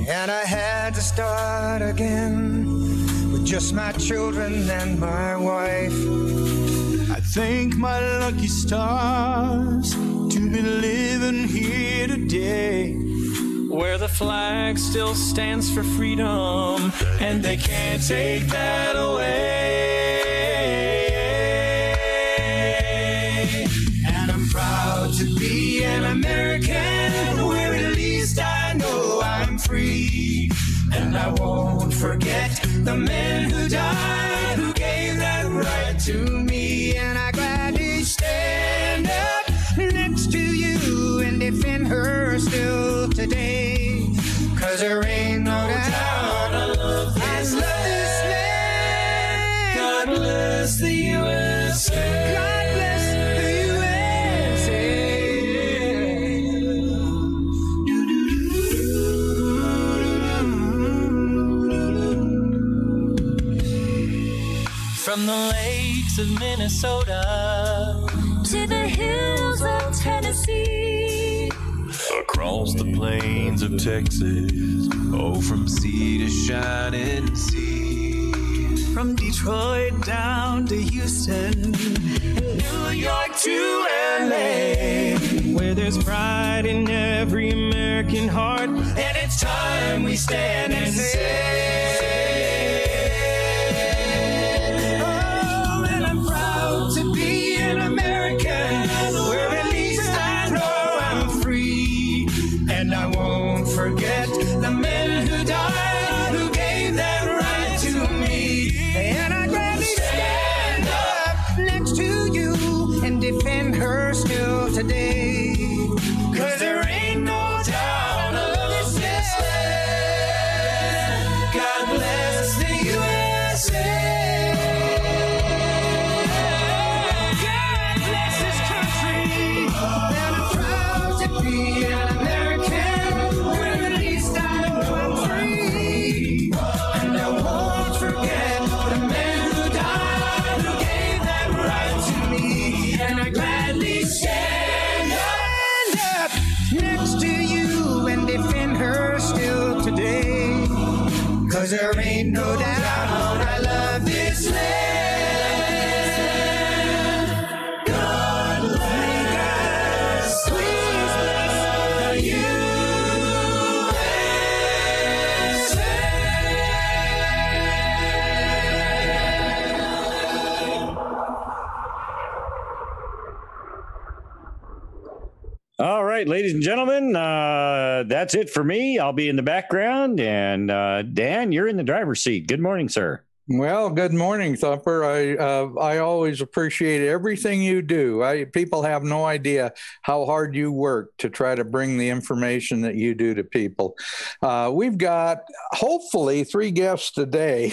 And I had to start again with just my children and my wife. I thank my lucky stars to be living here today, where the flag still stands for freedom, and they can't take that away. And I'm proud to be an American, where at least I know I'm free. And I won't forget the men who died, who gave that right to me. And I gladly stand up next to you and defend her still today. 'Cause there ain't no doubt I love this land. God bless the USA. God bless the USA. From the lakes of Minnesota to the hills of Tennessee, across the plains of Texas, oh, from sea to shining sea. From Detroit down to Houston, New York to LA, where there's pride in every American heart, and it's time we stand and say, oh, and I'm proud to be an American, where at least I know I'm free. And I won't forget the men who died, who gave that right to me. And I'd gladly stand up next to you and defend her still today. 'Cause there ain't no doubt I love this land. God bless the USA. God bless this country. And I'm proud to be an American, where at least I know I'm free. And I won't forget the men who died, who gave that right to me. And I gladly stand up next to you and defend her still today. 'Cause there ain't no doubt I love this land. God bless, please bless the USA. All right, ladies and gentlemen, that's it for me. I'll be in the background, and Dan, you're in the driver's seat. Good morning, sir. Well, good morning, Thumper. I always appreciate everything you do. People have no idea how hard you work to try to bring the information that you do to people. We've got hopefully 3 guests today.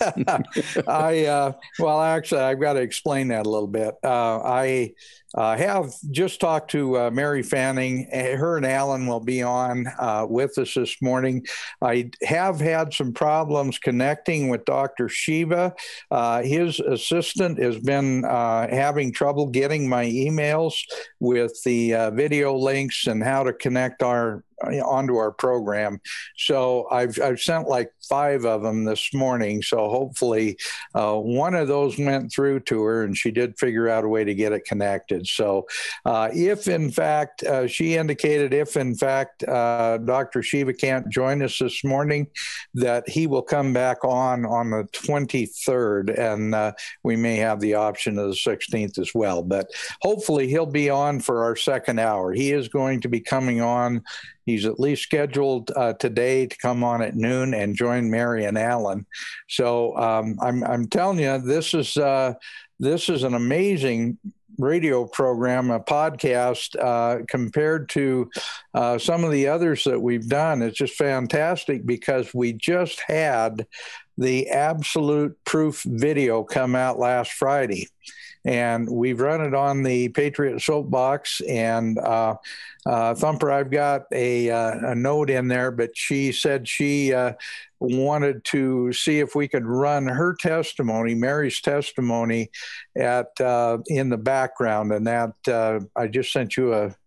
Well, actually, I've got to explain that a little bit. I have just talked to Mary Fanning. Her and Alan will be on with us this morning. I have had some problems connecting with Dr. Shiva. His assistant has been having trouble getting my emails with the video links and how to connect onto our program. So I've sent like 5 of them this morning. So hopefully one of those went through to her and she did figure out a way to get it connected. So if in fact, she indicated if in fact Dr. Shiva can't join us this morning, that he will come back on the 23rd, and we may have the option of the 16th as well. But hopefully he'll be on for our second hour. He is going to be coming on. He's at least scheduled today to come on at noon and join Mary and Alan. So I'm telling you, this is an amazing radio program, a podcast, compared to some of the others that we've done. It's just fantastic because we just had the Absolute Proof video come out last Friday. And we've run it on the Patriot Soapbox. And Thumper, I've got a note in there, but she said she wanted to see if we could run her testimony, Mary's testimony, in the background. And that I just sent you a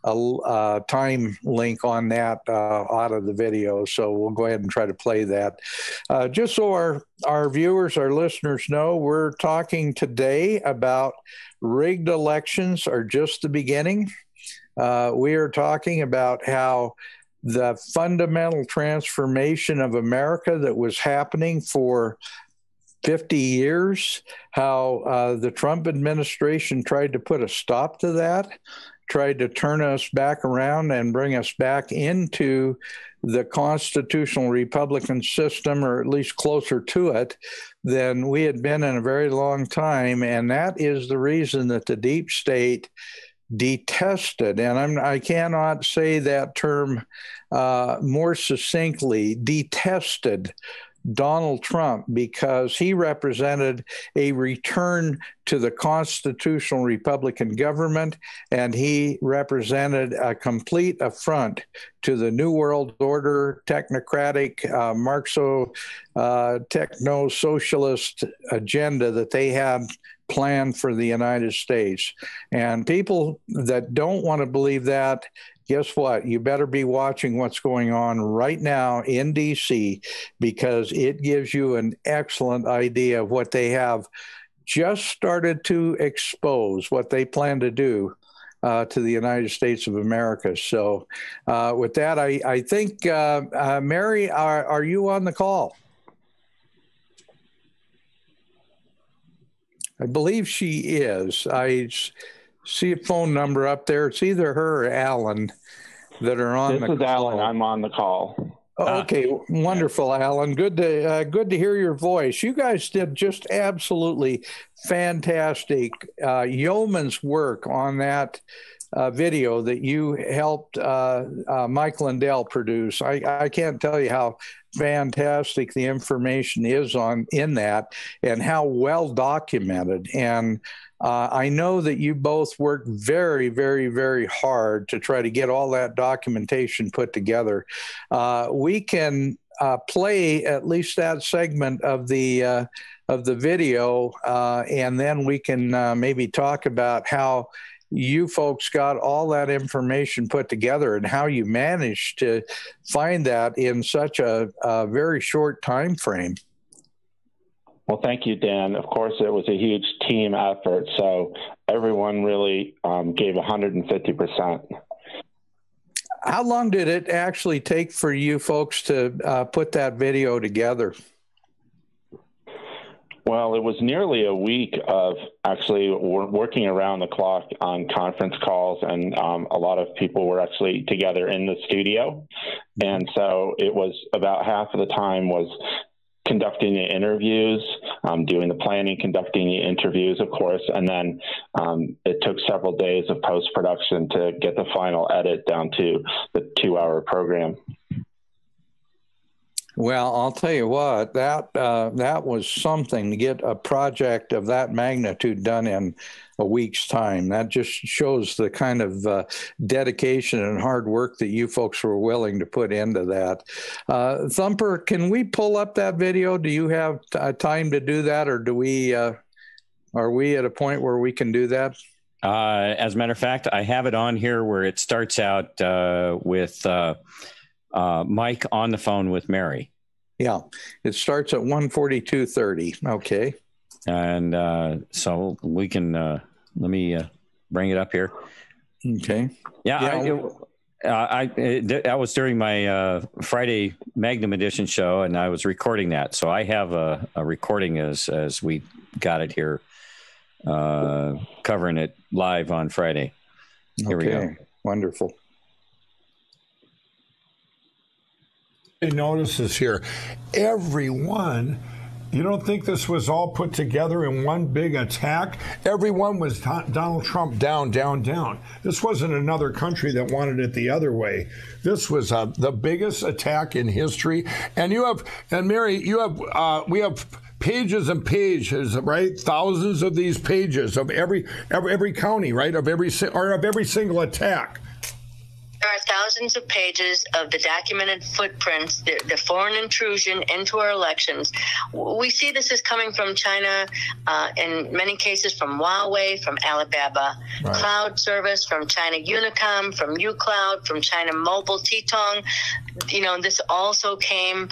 a time link on that out of the video. So we'll go ahead and try to play that. Just so our viewers, our listeners know, we're talking today about rigged elections are just the beginning. We are talking about how the fundamental transformation of America that was happening for 50 years, how the Trump administration tried to put a stop to that, tried to turn us back around and bring us back into the constitutional Republican system, or at least closer to it than we had been in a very long time. And that is the reason that the deep state detested, and I cannot say that term more succinctly, detested Donald Trump, because he represented a return to the constitutional Republican government, and he represented a complete affront to the New World Order, technocratic, techno-socialist agenda that they had planned for the United States. And people that don't want to believe that, guess what? You better be watching what's going on right now in D.C., because it gives you an excellent idea of what they have just started to expose, what they plan to do to the United States of America. So with that, I think, Mary, are you on the call? I believe she is. I see a phone number up there. It's either her or Alan that are on the call. This is Alan. I'm on the call. Okay, wonderful, Alan. Good to hear your voice. You guys did just absolutely fantastic yeoman's work on that video that you helped Mike Lindell produce. I can't tell you how fantastic the information is in that, and how well documented. And I know that you both worked very, very, very hard to try to get all that documentation put together. We can play at least that segment of the video, and then we can maybe talk about how you folks got all that information put together and how you managed to find that in such a very short time frame. Well, thank you, Dan. Of course, it was a huge team effort, so everyone really gave 150%. How long did it actually take for you folks to put that video together? Well, it was nearly a week of actually working around the clock on conference calls, and a lot of people were actually together in the studio. And so it was about half of the time was conducting the interviews, doing the planning, conducting the interviews, of course, and then it took several days of post-production to get the final edit down to the 2-hour program. Well, I'll tell you what, that was something to get a project of that magnitude done in a week's time. That just shows the kind of dedication and hard work that you folks were willing to put into that. Thumper, can we pull up that video? Do you have time to do that, or are we at a point where we can do that? As a matter of fact, I have it on here where it starts out with Mike on the phone with Mary. Yeah, it starts at 1:42:30. Okay. And so we can, let me bring it up here. Okay. Yeah. That was during my Friday Magnum Edition show, and I was recording that. So I have a recording as we got it here, covering it live on Friday. Here we go. Wonderful. Notices here, everyone, you don't think this was all put together in one big attack? Everyone was Donald Trump down, down, down. This wasn't another country that wanted it the other way. This was the biggest attack in history. And Mary, we have pages and pages, right? Thousands of these pages of every county, right? Of every single attack. There are thousands of pages of the documented footprints, the foreign intrusion into our elections. We see this is coming from China, in many cases from Huawei, from Alibaba Cloud Service, from China Unicom, from uCloud, from China Mobile, Titong. This also came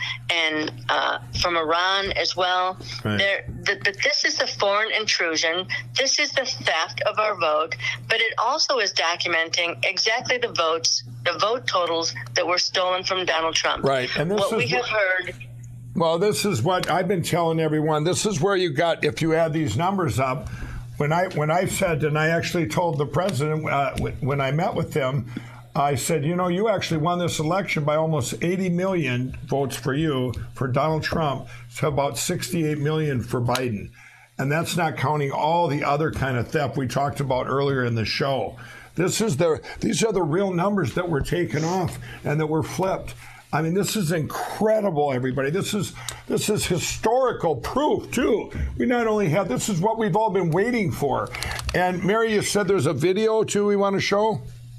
from Iran as well. Right. But this is the foreign intrusion. This is the theft of our vote, but it also is documenting exactly the vote totals that were stolen from Donald Trump. Right. And this we have heard. Well, this is what I've been telling everyone. This is where you got, if you add these numbers up, when I said, and I actually told the president when I met with him, I said, you actually won this election by almost 80 million votes for you, for Donald Trump, to about 68 million for Biden. And that's not counting all the other kind of theft we talked about earlier in the show. These are the real numbers that were taken off and that were flipped. I mean, this is incredible, everybody. This is historical proof, too. We not only have, this is what we've all been waiting for. And Mary, you said there's a video, too, we want to show?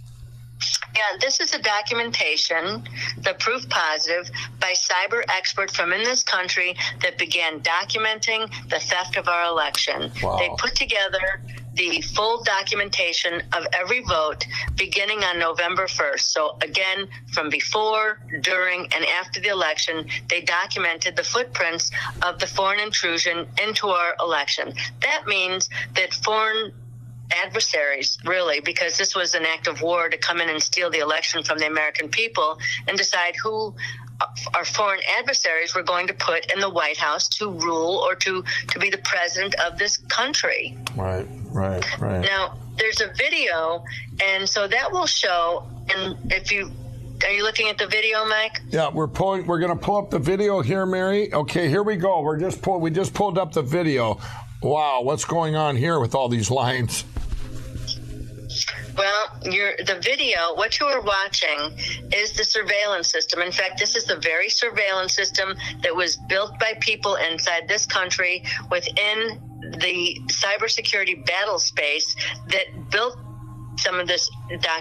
Yeah, this is a documentation, the proof positive, by cyber experts from in this country that began documenting the theft of our election. Wow. They put together the full documentation of every vote beginning on November 1st. So again, from before, during, and after the election, they documented the footprints of the foreign intrusion into our election. That means that foreign adversaries, really, because this was an act of war to come in and steal the election from the American people and decide who our foreign adversaries were going to put in the White House to rule or to be the president of this country. Right. Now, there's a video, and so that will show, and are you looking at the video, Mike? Yeah, we're going to pull up the video here, Mary. Okay, here we go. We just pulled up the video. Wow, what's going on here with all these lines? Well, the video, what you are watching is the surveillance system. In fact, this is the very surveillance system that was built by people inside this country within the cybersecurity battle space that built some of these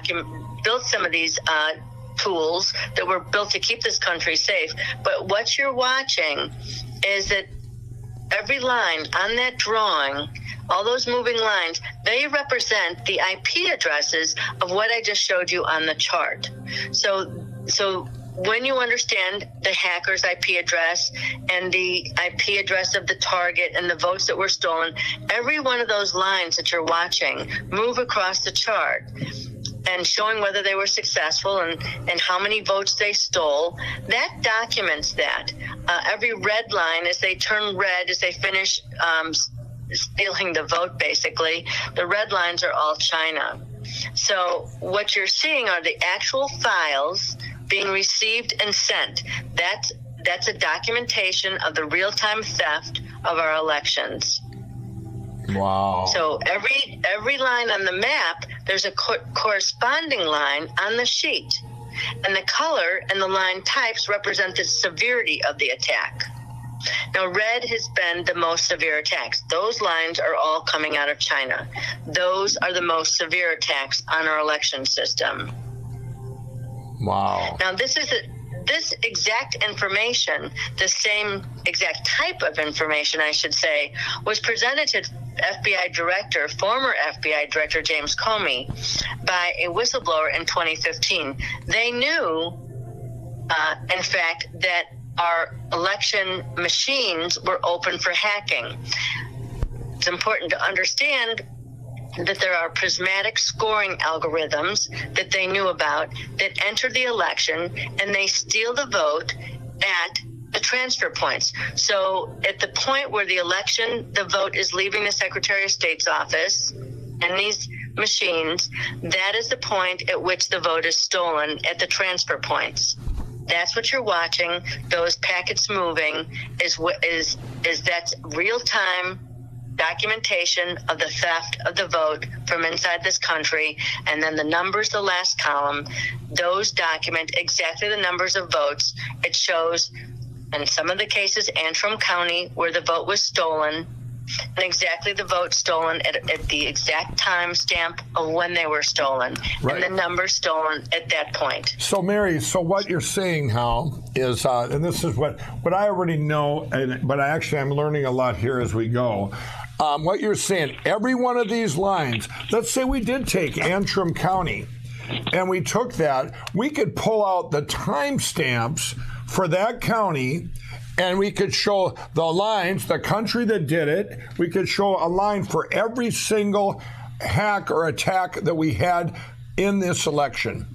tools that were built to keep this country safe. But what you're watching is that every line on that drawing, all those moving lines, they represent the IP addresses of what I just showed you on the chart. So when you understand the hacker's IP address and the IP address of the target and the votes that were stolen, every one of those lines that you're watching move across the chart and showing whether they were successful and how many votes they stole. That documents that. Every red line, as they turn red, as they finish stealing the vote, basically, the red lines are all China. So what you're seeing are the actual files being received and sent. That's a documentation of the real-time theft of our elections. Wow. So every line on the map, there's a corresponding line on the sheet. And the color and the line types represent the severity of the attack. Now, red has been the most severe attacks. Those lines are all coming out of China. Those are the most severe attacks on our election system. Wow. Now, this exact information, the same exact type of information, I should say, was presented to former FBI Director James Comey by a whistleblower in 2015. They knew, in fact, that our election machines were open for hacking. It's important to understand that there are prismatic scoring algorithms that they knew about that enter the election and they steal the vote at the transfer points. So at the point where the vote is leaving the Secretary of State's office and these machines, that is the point at which the vote is stolen at the transfer points. That's what you're watching. Those packets moving is that's real-time documentation of the theft of the vote from inside this country. And then the numbers, the last column, those document exactly the numbers of votes. It shows in some of the cases, Antrim County, where the vote was stolen, and exactly the votes stolen at the exact time stamp of when they were stolen, right, and the numbers stolen at that point. So, Mary, so what you're saying now is, and this is what I already know, but I'm learning a lot here as we go. What you're saying, every one of these lines, let's say we did take Antrim County, and we took that, we could pull out the timestamps for that county, and we could show the lines, the country that did it. We could show a line for every single hack or attack that we had in this election.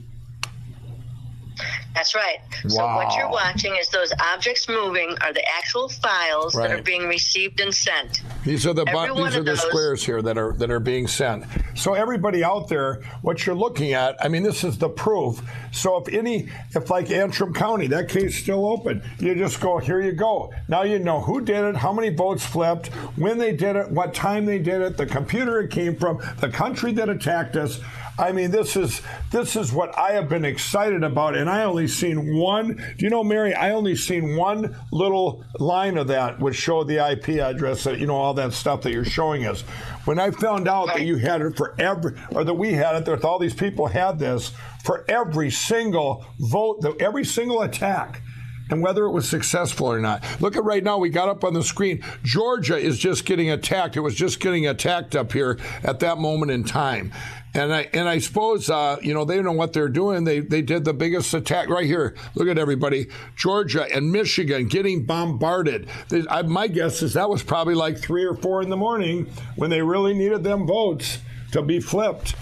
That's right. So what you're watching is those objects moving are the actual files that are being received and sent. These are the squares here that are being sent. So everybody out there, what you're looking at, I mean, this is the proof. So if like Antrim County, that case still open, you just go, here you go. Now you know who did it, how many votes flipped, when they did it, what time they did it, the computer it came from, the country that attacked us. I mean, this is what I have been excited about, and I only seen one. Do you know, Mary? I only seen one little line of that, which showed the IP address, that all that stuff that you're showing us. When I found out that you had it for that we had it, that all these people had this for every single vote, every single attack, and whether it was successful or not. Look at right now, we got up on the screen, Georgia is just getting attacked. It was just getting attacked up here at that moment in time. And I suppose, they know what they're doing. They did the biggest attack right here. Look at everybody. Georgia and Michigan getting bombarded. My guess is that was probably like 3 or 4 in the morning when they really needed them votes to be flipped.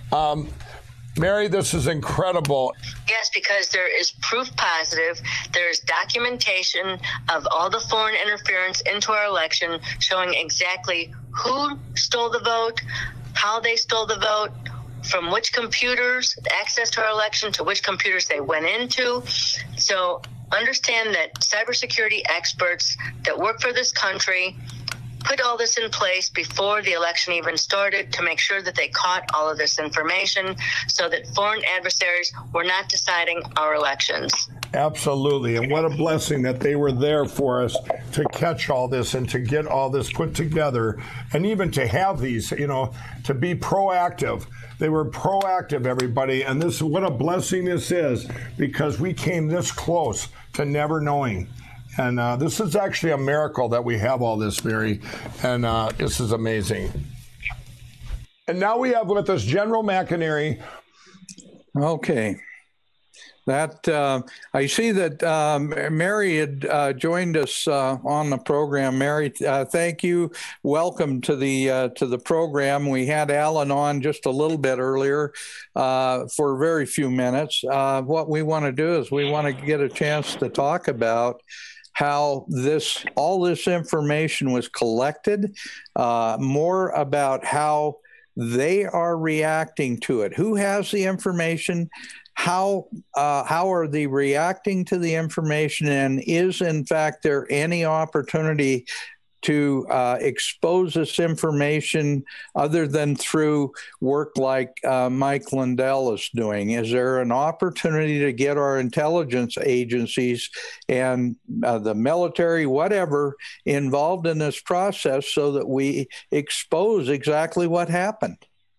Mary, this is incredible. Yes, because there is proof positive. There's documentation of all the foreign interference into our election showing exactly who stole the vote, how they stole the vote, from which computers, access to our election, to which computers they went into. So understand that cybersecurity experts that work for this country put all this in place before the election even started to make sure that they caught all of this information so that foreign adversaries were not deciding our elections. Absolutely. And what a blessing that they were there for us to catch all this and to get all this put together, and even to have these, to be proactive. They were proactive, everybody. And what a blessing this is, because we came this close to never knowing. And this is actually a miracle that we have all this, Mary. And this is amazing. And now we have with us General McInerney. Okay. That I see that Mary had joined us on the program. Mary, thank you. Welcome to the program. We had Alan on just a little bit earlier for a very few minutes. What we want to do is we want to get a chance to talk about how all this information was collected, more about how they are reacting to it. Who has the information? How are they reacting to the information? And is, in fact, there any opportunity to expose this information other than through work like Mike Lindell is doing? Is there an opportunity to get our intelligence agencies and the military, whatever, involved in this process so that we expose exactly what happened?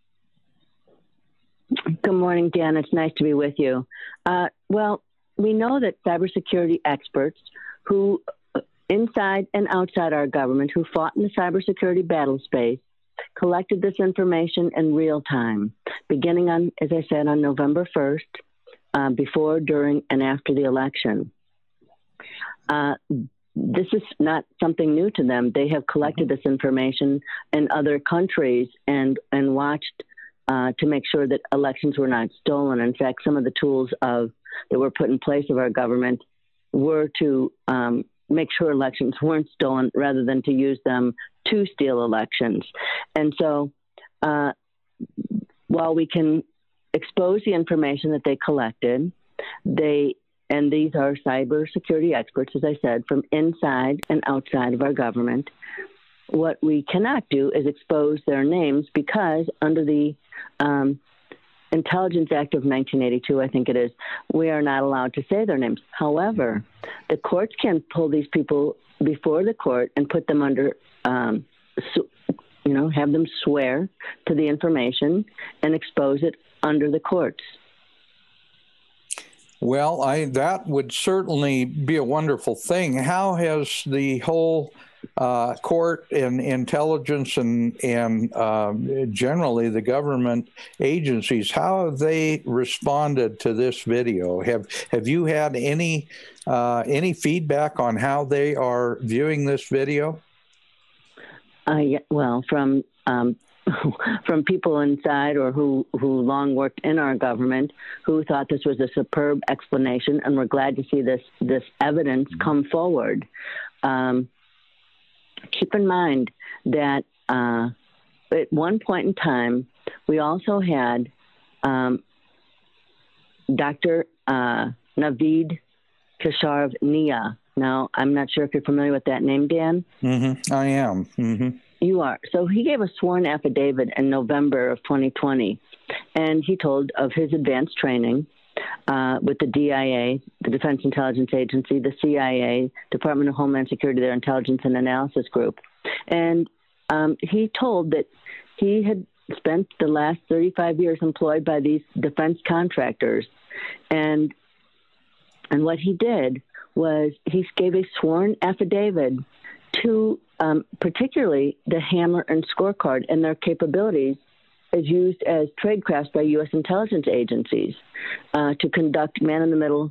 Good morning, Dan. It's nice to be with you. Well, we know that cybersecurity experts who inside and outside our government who fought in the cybersecurity battle space collected this information in real time, beginning on, as I said, on November 1st, before, during, and after the election. This is not something new to them. They have collected this information in other countries and watched to make sure that elections were not stolen. In fact, some of the tools that were put in place of our government were to make sure elections weren't stolen rather than to use them to steal elections. And so while we can expose the information that they collected, and these are cybersecurity experts, as I said, from inside and outside of our government, what we cannot do is expose their names because under the Intelligence Act of 1982, I think it is, we are not allowed to say their names. However, the courts can pull these people before the court and put them under have them swear to the information and expose it under the courts. Well, that would certainly be a wonderful thing. How has the whole court and intelligence and generally the government agencies, how have they responded to this video? Have you had any feedback on how they are viewing this video? Yeah, well, from people inside or who long worked in our government, who thought this was a superb explanation, and we're glad to see this evidence come forward. Keep in mind that at one point in time, we also had Dr. Naveed Khashoggi. Now, I'm not sure if you're familiar with that name, Dan. Mm-hmm. I am. Mm-hmm. You are. So he gave a sworn affidavit in November of 2020, and he told of his advanced training with the DIA, the Defense Intelligence Agency, the CIA, Department of Homeland Security, their intelligence and analysis group. And he told that he had spent the last 35 years employed by these defense contractors. And what he did was he gave a sworn affidavit to particularly the Hammer and Scorecard and their capabilities as used as tradecrafts by U.S. intelligence agencies to conduct man-in-the-middle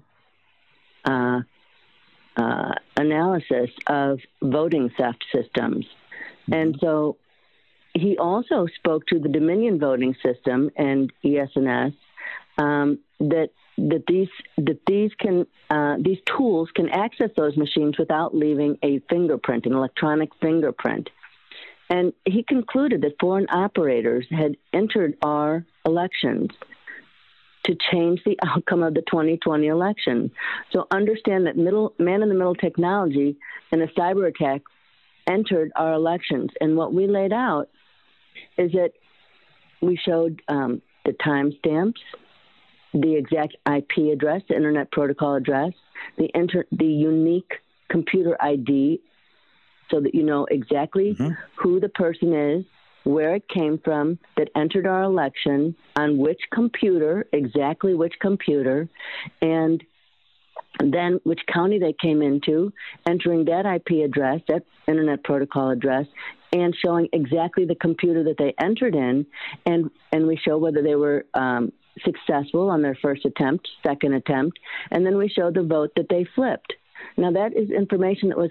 analysis of voting theft systems. And so he also spoke to the Dominion voting system and ES&S that these tools can access those machines without leaving a fingerprint, an electronic fingerprint. And he concluded that foreign operators had entered our elections to change the outcome of the 2020 election. So understand that man-in-the-middle technology and a cyber attack entered our elections. And what we laid out is that we showed the timestamps, the exact IP address, the Internet Protocol address, the unique computer ID, so that you know exactly who the person is, where it came from, that entered our election, on which computer, exactly which computer, and then which county they came into, entering that IP address, that Internet Protocol address, and showing exactly the computer that they entered in, and we show whether they were successful on their first attempt, second attempt, and then we show the vote that they flipped. Now that is information that was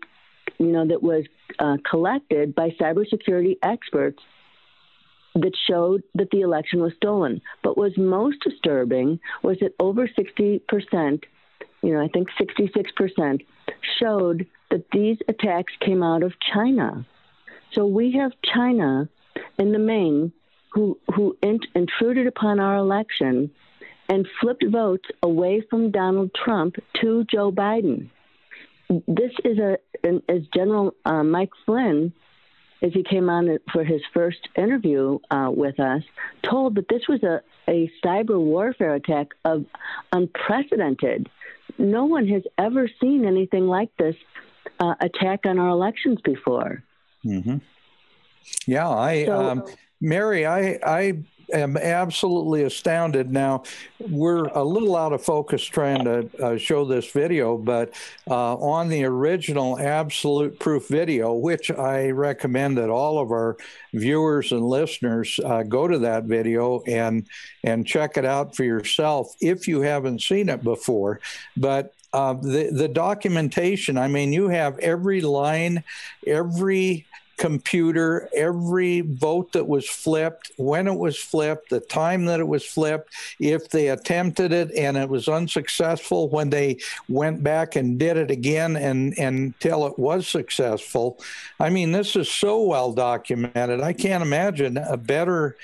collected by cybersecurity experts that showed that the election was stolen. But what's most disturbing was that over 60%, I think 66%, showed that these attacks came out of China. So we have China in the main who intruded upon our election and flipped votes away from Donald Trump to Joe Biden. This is as General Mike Flynn, as he came on for his first interview with us, told that this was a cyber warfare attack of unprecedented. No one has ever seen anything like this attack on our elections before. Mm-hmm. Yeah, Mary, I am absolutely astounded. Now, we're a little out of focus trying to show this video, but on the original Absolute Proof video, which I recommend that all of our viewers and listeners go to that video and check it out for yourself if you haven't seen it before. But the documentation, I mean, you have every line, every computer, every vote that was flipped, when it was flipped, the time that it was flipped, if they attempted it and it was unsuccessful, when they went back and did it again until it was successful. I mean, this is so well documented. I can't imagine a better,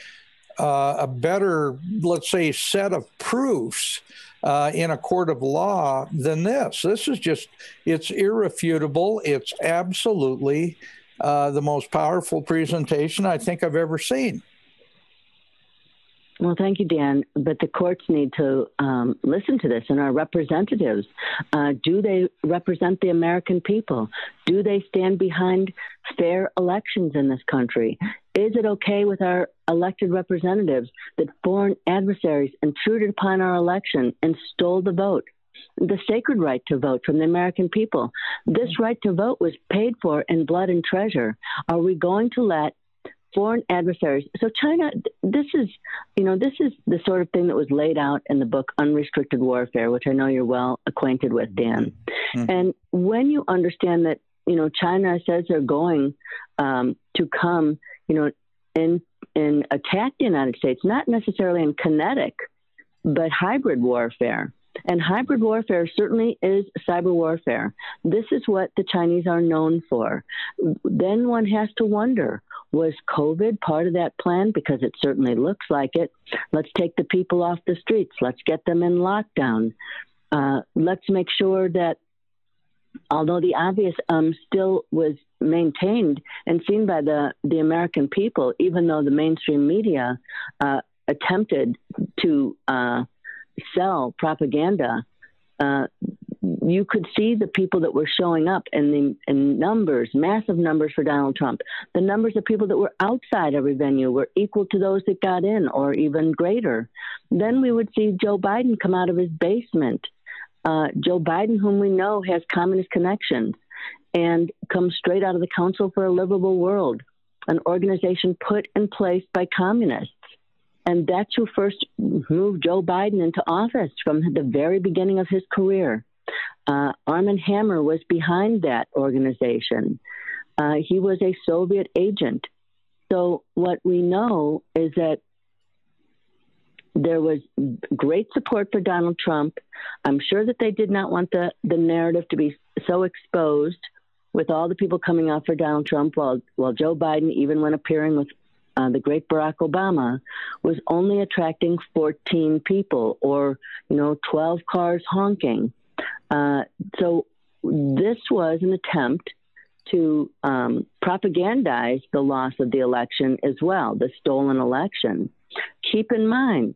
let's say, set of proofs in a court of law than this. This is just, it's irrefutable. It's absolutely the most powerful presentation I think I've ever seen. Well, thank you, Dan. But the courts need to listen to this, and our representatives, do they represent the American people? Do they stand behind fair elections in this country? Is it okay with our elected representatives that foreign adversaries intruded upon our election and stole the vote? The sacred right to vote from the American people. This right to vote was paid for in blood and treasure. Are we going to let foreign adversaries? So China, this is the sort of thing that was laid out in the book Unrestricted Warfare, which I know you're well acquainted with, Dan. Mm-hmm. And when you understand that, China says they're going to come, and attack the United States, not necessarily in kinetic, but hybrid warfare. And hybrid warfare certainly is cyber warfare. This is what the Chinese are known for. Then one has to wonder, was COVID part of that plan? Because it certainly looks like it. Let's take the people off the streets. Let's get them in lockdown. Let's make sure that, although the obvious still was maintained and seen by the American people, even though the mainstream media attempted to sell propaganda, you could see the people that were showing up in numbers, massive numbers for Donald Trump. The numbers of people that were outside every venue were equal to those that got in, or even greater. Then we would see Joe Biden come out of his basement. Joe Biden, whom we know has communist connections, and come straight out of the Council for a Livable World, an organization put in place by communists. And that's who first moved Joe Biden into office from the very beginning of his career. Armand Hammer was behind that organization. He was a Soviet agent. So what we know is that there was great support for Donald Trump. I'm sure that they did not want the narrative to be so exposed with all the people coming out for Donald Trump, while Joe Biden, even when appearing with the great Barack Obama, was only attracting 14 people, or 12 cars honking. So this was an attempt to propagandize the loss of the election as well, the stolen election. Keep in mind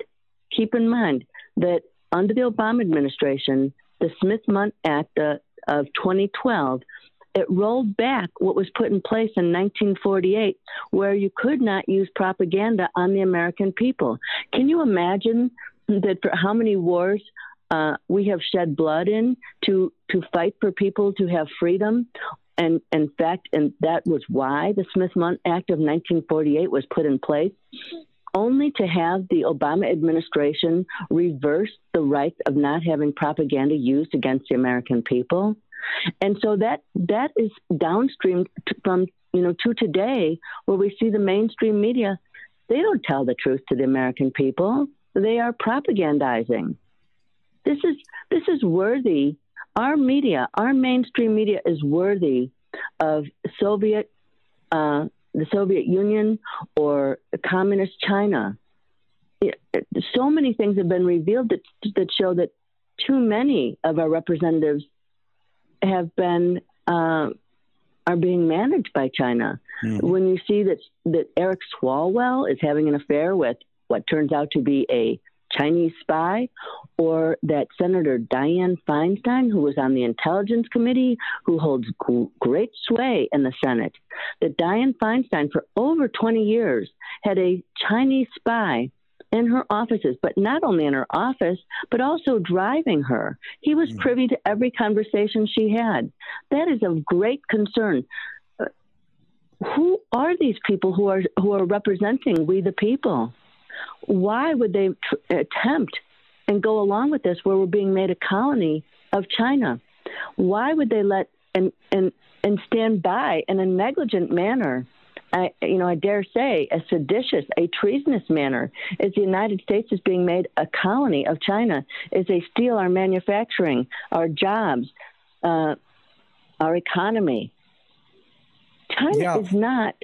that under the Obama administration, the Smith-Mundt Act of 2012, it rolled back what was put in place in 1948, where you could not use propaganda on the American people. Can you imagine that for how many wars we have shed blood in to fight for people to have freedom? And in fact, and that was why the Smith-Mundt Act of 1948 was put in place, only to have the Obama administration reverse the right of not having propaganda used against the American people. And so that is downstream from, to today, where we see the mainstream media, they don't tell the truth to the American people. They are propagandizing. This is worthy. Our media, our mainstream media, is worthy of the Soviet Union or communist China. So many things have been revealed that show that too many of our representatives have been are being managed by China. Mm-hmm. When you see that Eric Swalwell is having an affair with what turns out to be a Chinese spy, or that Senator Dianne Feinstein, who was on the Intelligence Committee, who holds great sway in the Senate, that Dianne Feinstein for over 20 years had a Chinese spy in her offices, but not only in her office, but also driving her. He was privy to every conversation she had. That is of great concern. Who are these people who are representing we the people? Why would they attempt and go along with this, where we're being made a colony of China? Why would they let and stand by in a negligent manner? I dare say a seditious, a treasonous manner, as the United States is being made a colony of China, as they steal our manufacturing, our jobs, our economy. China is not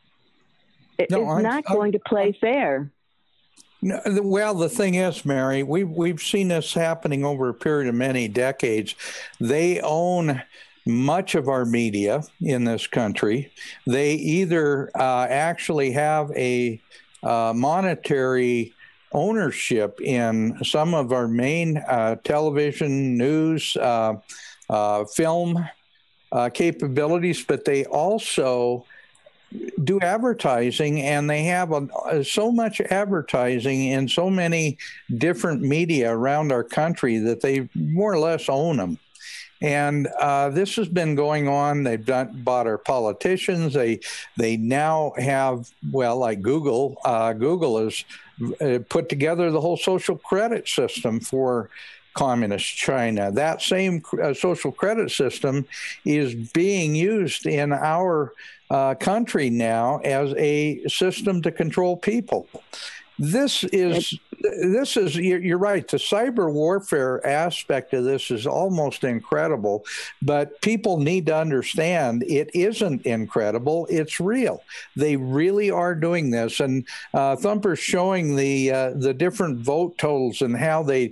going to play fair. No, well, the thing is, Mary, we've seen this happening over a period of many decades. They own much of our media in this country. They either actually have a monetary ownership in some of our main television, news, film capabilities, but they also do advertising, and they have so much advertising in so many different media around our country that they more or less own them. And this has been going on. They've bought our politicians. They now have, well, like Google. Google has put together the whole social credit system for Communist China. That same social credit system is being used in our country now as a system to control people. This is, you're right. The cyber warfare aspect of this is almost incredible, but people need to understand it isn't incredible. It's real. They really are doing this. And Thumper's showing the different vote totals and how they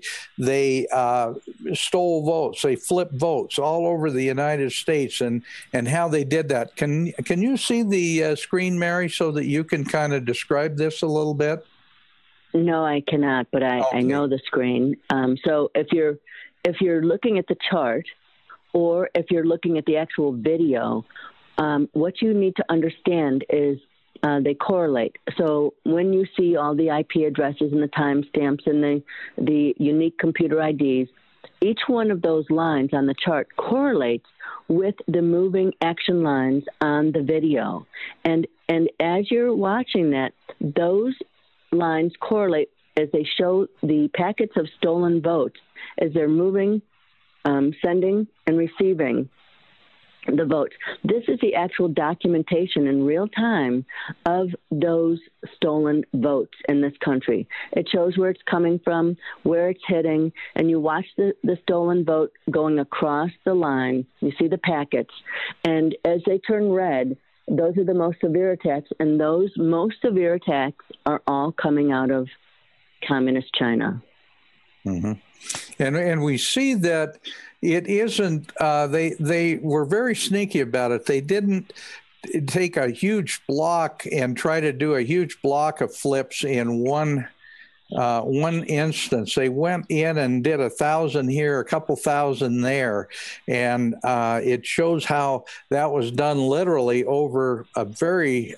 stole votes. They flipped votes all over the United States and how they did that. Can you see the screen, Mary, so that you can kind of describe this a little bit? No, I cannot, but I know the screen. So if you're looking at the chart, or if you're looking at the actual video, what you need to understand is they correlate. So when you see all the IP addresses and the timestamps and the unique computer IDs, each one of those lines on the chart correlates with the moving action lines on the video. And as you're watching that, those lines correlate as they show the packets of stolen votes as they're moving, sending and receiving the votes. This is the actual documentation in real time of those stolen votes in this country. It shows where it's coming from, where it's hitting, and you watch the stolen vote going across the line. You see the packets, and as they turn red, those are the most severe attacks, and those most severe attacks are all coming out of Communist China. Mm-hmm. And we see that it isn't, they were very sneaky about it. They didn't take a huge block and try to do a huge block of flips in one instance. They went in and did 1,000 here, a couple thousand there, and it shows how that was done literally over a very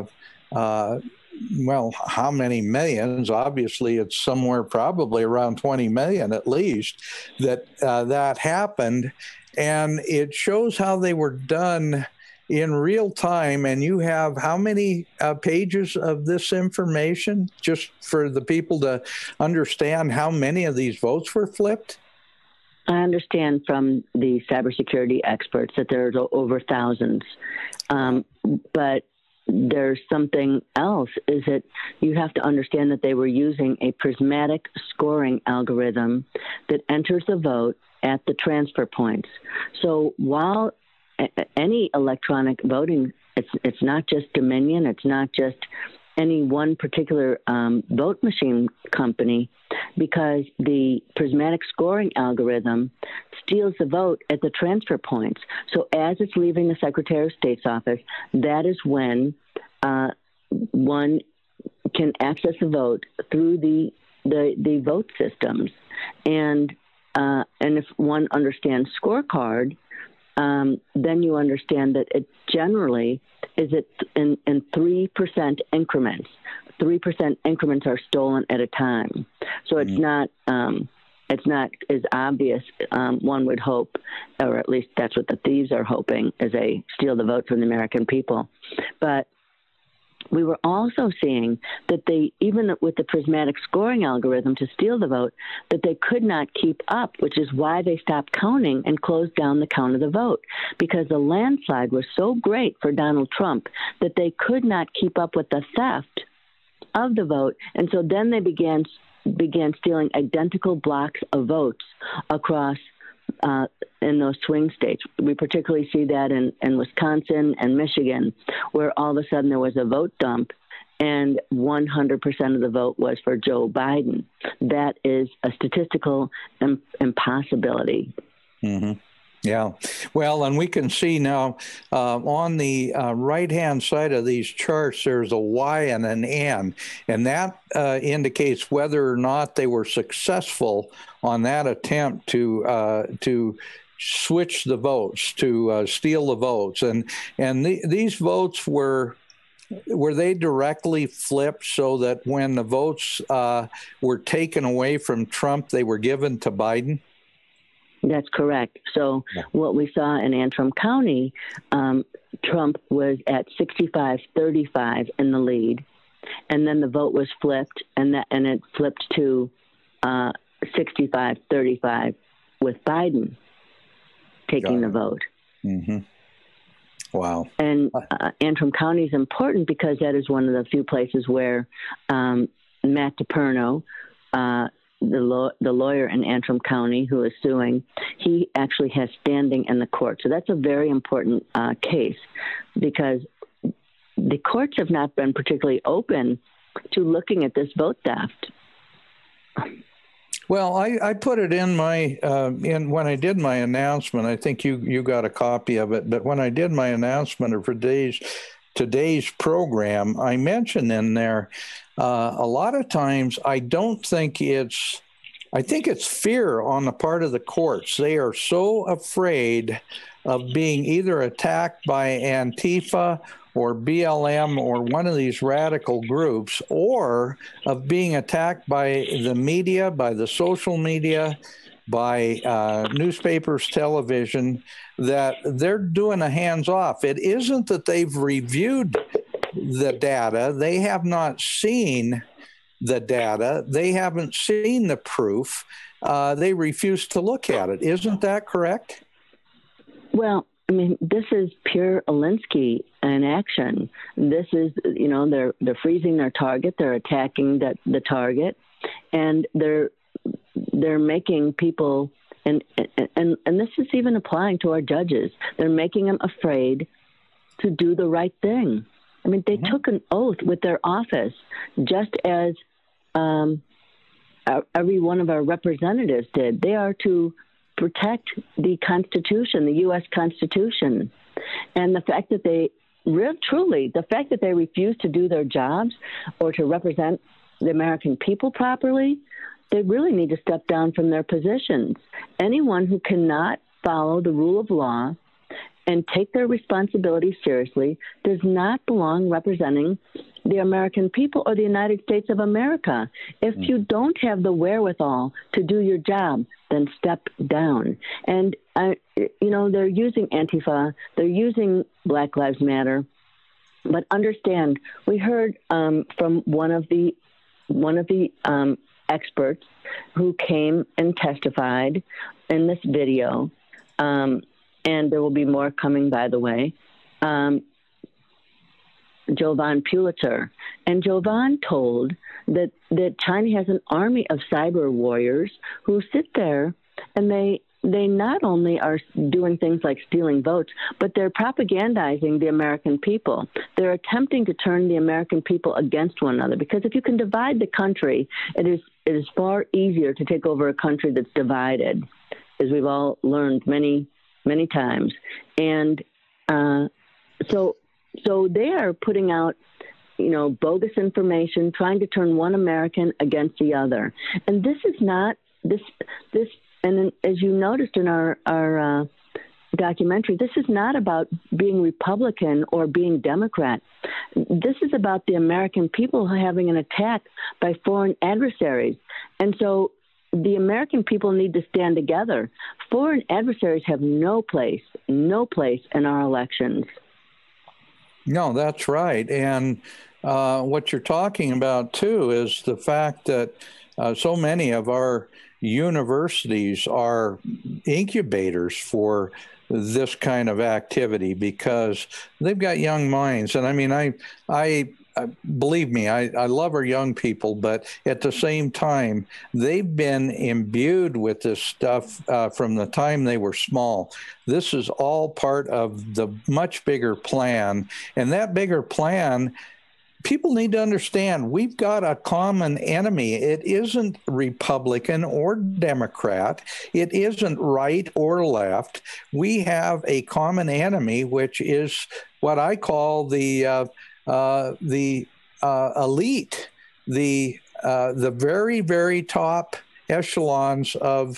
well, how many millions? Obviously, it's somewhere probably around 20 million at least that happened, and it shows how they were done in real time. And you have how many pages of this information, just for the people to understand how many of these votes were flipped? I understand from the cybersecurity experts that there's over thousands, but there's something else, is that you have to understand that they were using a prismatic scoring algorithm that enters the vote at the transfer points. So while any electronic voting, it's not just Dominion, it's not just any one particular vote machine company, because the prismatic scoring algorithm steals the vote at the transfer points. So as it's leaving the Secretary of State's office, that is when one can access the vote through the vote systems. And if one understands scorecard, then you understand that it generally is in 3% increments. 3% increments are stolen at a time. So it's not as obvious, one would hope, or at least that's what the thieves are hoping, as they steal the vote from the American people. But we were also seeing that they, even with the prismatic scoring algorithm to steal the vote, that they could not keep up, which is why they stopped counting and closed down the count of the vote, because the landslide was so great for Donald Trump that they could not keep up with the theft of the vote. And so then they began stealing identical blocks of votes across in those swing states. We particularly see that in Wisconsin and Michigan, where all of a sudden there was a vote dump and 100% of the vote was for Joe Biden. That is a statistical impossibility. Mm-hmm. Yeah. Well, and we can see now on the right-hand side of these charts, there's a Y and an N, and that indicates whether or not they were successful on that attempt to switch the votes, to steal the votes, and these votes were they directly flipped so that when the votes were taken away from Trump, they were given to Biden? That's correct. So what we saw in Antrim County, Trump was at 65-35 in the lead, and then the vote was flipped, and it flipped to 65-35 with Biden taking the vote. Mm-hmm. Wow. And Antrim County is important because that is one of the few places where Matt DePerno, the lawyer in Antrim County who is suing, he actually has standing in the court. So that's a very important case because the courts have not been particularly open to looking at this vote theft. Well, I put it in my when I did my announcement. I think you got a copy of it, but when I did my announcement for today's program, I mentioned in there a lot of times I think it's fear on the part of the courts. They are so afraid of being either attacked by Antifa or BLM or one of these radical groups, or of being attacked by the media, by the social media, by newspapers, television, that they're doing a hands-off. It isn't that they've reviewed the data. They have not seen the data. They haven't seen the proof. They refuse to look at it. Isn't that correct? Well, I mean, this is pure Alinsky in action. This is, they're freezing their target, they're attacking the target, and they're making people, and this is even applying to our judges. They're making them afraid to do the right thing. I mean, they took an oath with their office, just as every one of our representatives did. They are to protect the Constitution, the U.S. Constitution. And the fact that they refuse to do their jobs or to represent the American people properly, they really need to step down from their positions. Anyone who cannot follow the rule of law and take their responsibility seriously does not belong representing the American people or the United States of America. If you don't have the wherewithal to do your job, then step down. And, they're using Antifa, they're using Black Lives Matter, but understand, we heard from one of the experts who came and testified in this video, and there will be more coming, by the way, Jovan Pulitzer. And Jovan told that China has an army of cyber warriors who sit there and they not only are doing things like stealing votes, but they're propagandizing the American people. They're attempting to turn the American people against one another, because if you can divide the country, it is far easier to take over a country that's divided, as we've all learned many, many times. And so they are putting out, bogus information, trying to turn one American against the other. And this is not this. And as you noticed in our documentary, this is not about being Republican or being Democrat. This is about the American people having an attack by foreign adversaries. And so the American people need to stand together. Foreign adversaries have no place in our elections. No, that's right. And what you're talking about, too, is the fact that so many of our universities are incubators for this kind of activity because they've got young minds. And I mean, I believe me, I love our young people, but at the same time, they've been imbued with this stuff from the time they were small. This is all part of the much bigger plan. And that bigger plan people need to understand we've got a common enemy. It isn't Republican or Democrat. It isn't right or left. We have a common enemy, which is what I call the elite, the very, very top echelons of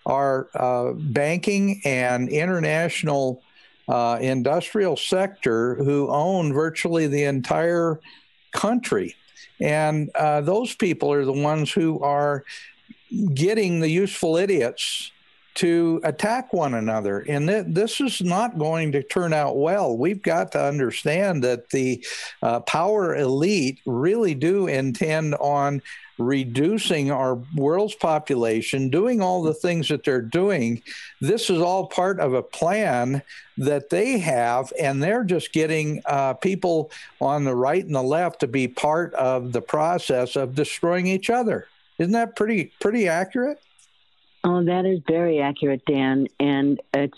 our banking and international industrial sector who own virtually the entire country. And those people are the ones who are getting the useful idiots to attack one another. And this is not going to turn out well. We've got to understand that the power elite really do intend on reducing our world's population, doing all the things that they're doing. This is all part of a plan that they have, and they're just getting people on the right and the left to be part of the process of destroying each other. Isn't that pretty accurate? Oh, that is very accurate, Dan. And it's,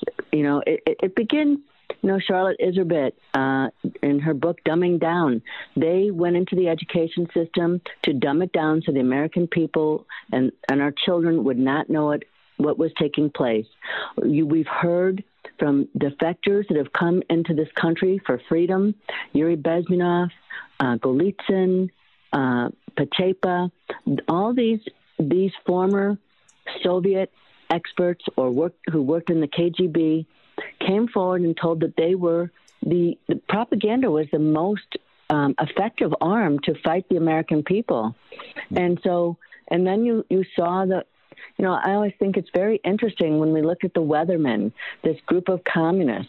it begins, Charlotte Iserbyt, in her book, Dumbing Down, they went into the education system to dumb it down so the American people and our children would not know what was taking place. We've heard from defectors that have come into this country for freedom, Yuri Bezmenov, Golitsyn, Pachepa, all these former Soviet experts who worked in the KGB came forward and told that they were the propaganda was the most effective arm to fight the American people. And then you saw I always think it's very interesting when we look at the Weathermen, this group of communists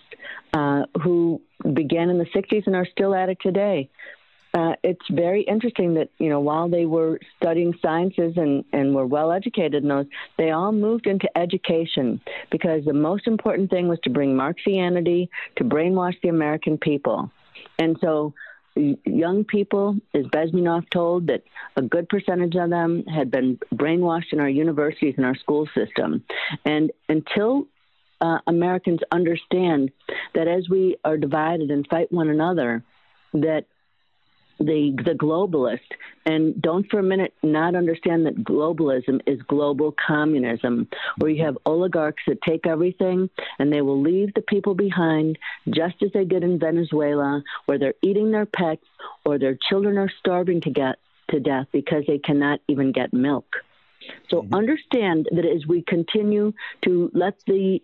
who began in the 60s and are still at it today. It's very interesting that, while they were studying sciences and were well educated in those, they all moved into education because the most important thing was to bring Marxianity to brainwash the American people. And so young people, as Bezmenov told, that a good percentage of them had been brainwashed in our universities and our school system. And until Americans understand that as we are divided and fight one another, that the globalist, and don't for a minute not understand that globalism is global communism, where you have oligarchs that take everything and they will leave the people behind, just as they did in Venezuela, where they're eating their pets or their children are starving to death because they cannot even get milk. So understand that as we continue to let the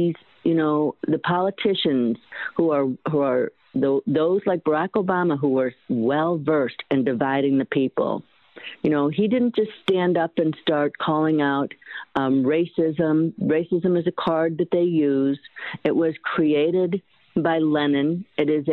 politicians who are those like Barack Obama, who were well-versed in dividing the people. He didn't just stand up and start calling out racism. Racism is a card that they use. It was created by Lenin. It is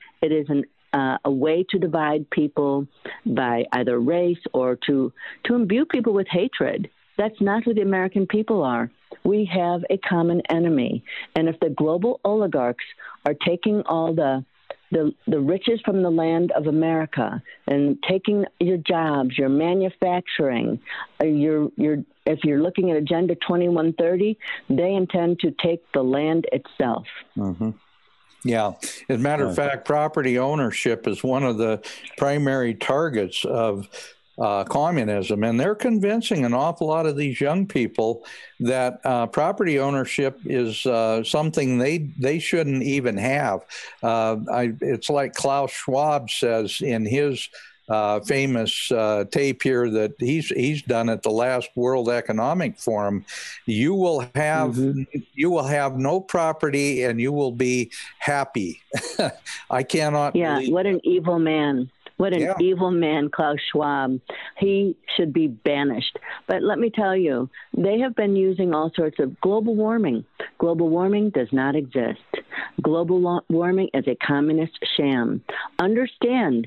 a way to divide people by either race or to imbue people with hatred. That's not who the American people are. We have a common enemy. And if the global oligarchs are taking all the riches from the land of America and taking your jobs, your manufacturing, if you're looking at Agenda 2130, they intend to take the land itself. Mm-hmm. Yeah. As a matter of fact, property ownership is one of the primary targets of communism, and they're convincing an awful lot of these young people that property ownership is something they shouldn't even have. It's like Klaus Schwab says in his famous tape here that he's done at the last World Economic Forum. You will have no property and you will be happy. I cannot. Yeah, what an evil man. What an evil man, Klaus Schwab. He should be banished. But let me tell you, they have been using all sorts of global warming. Global warming does not exist. Global warming is a communist sham. Understand,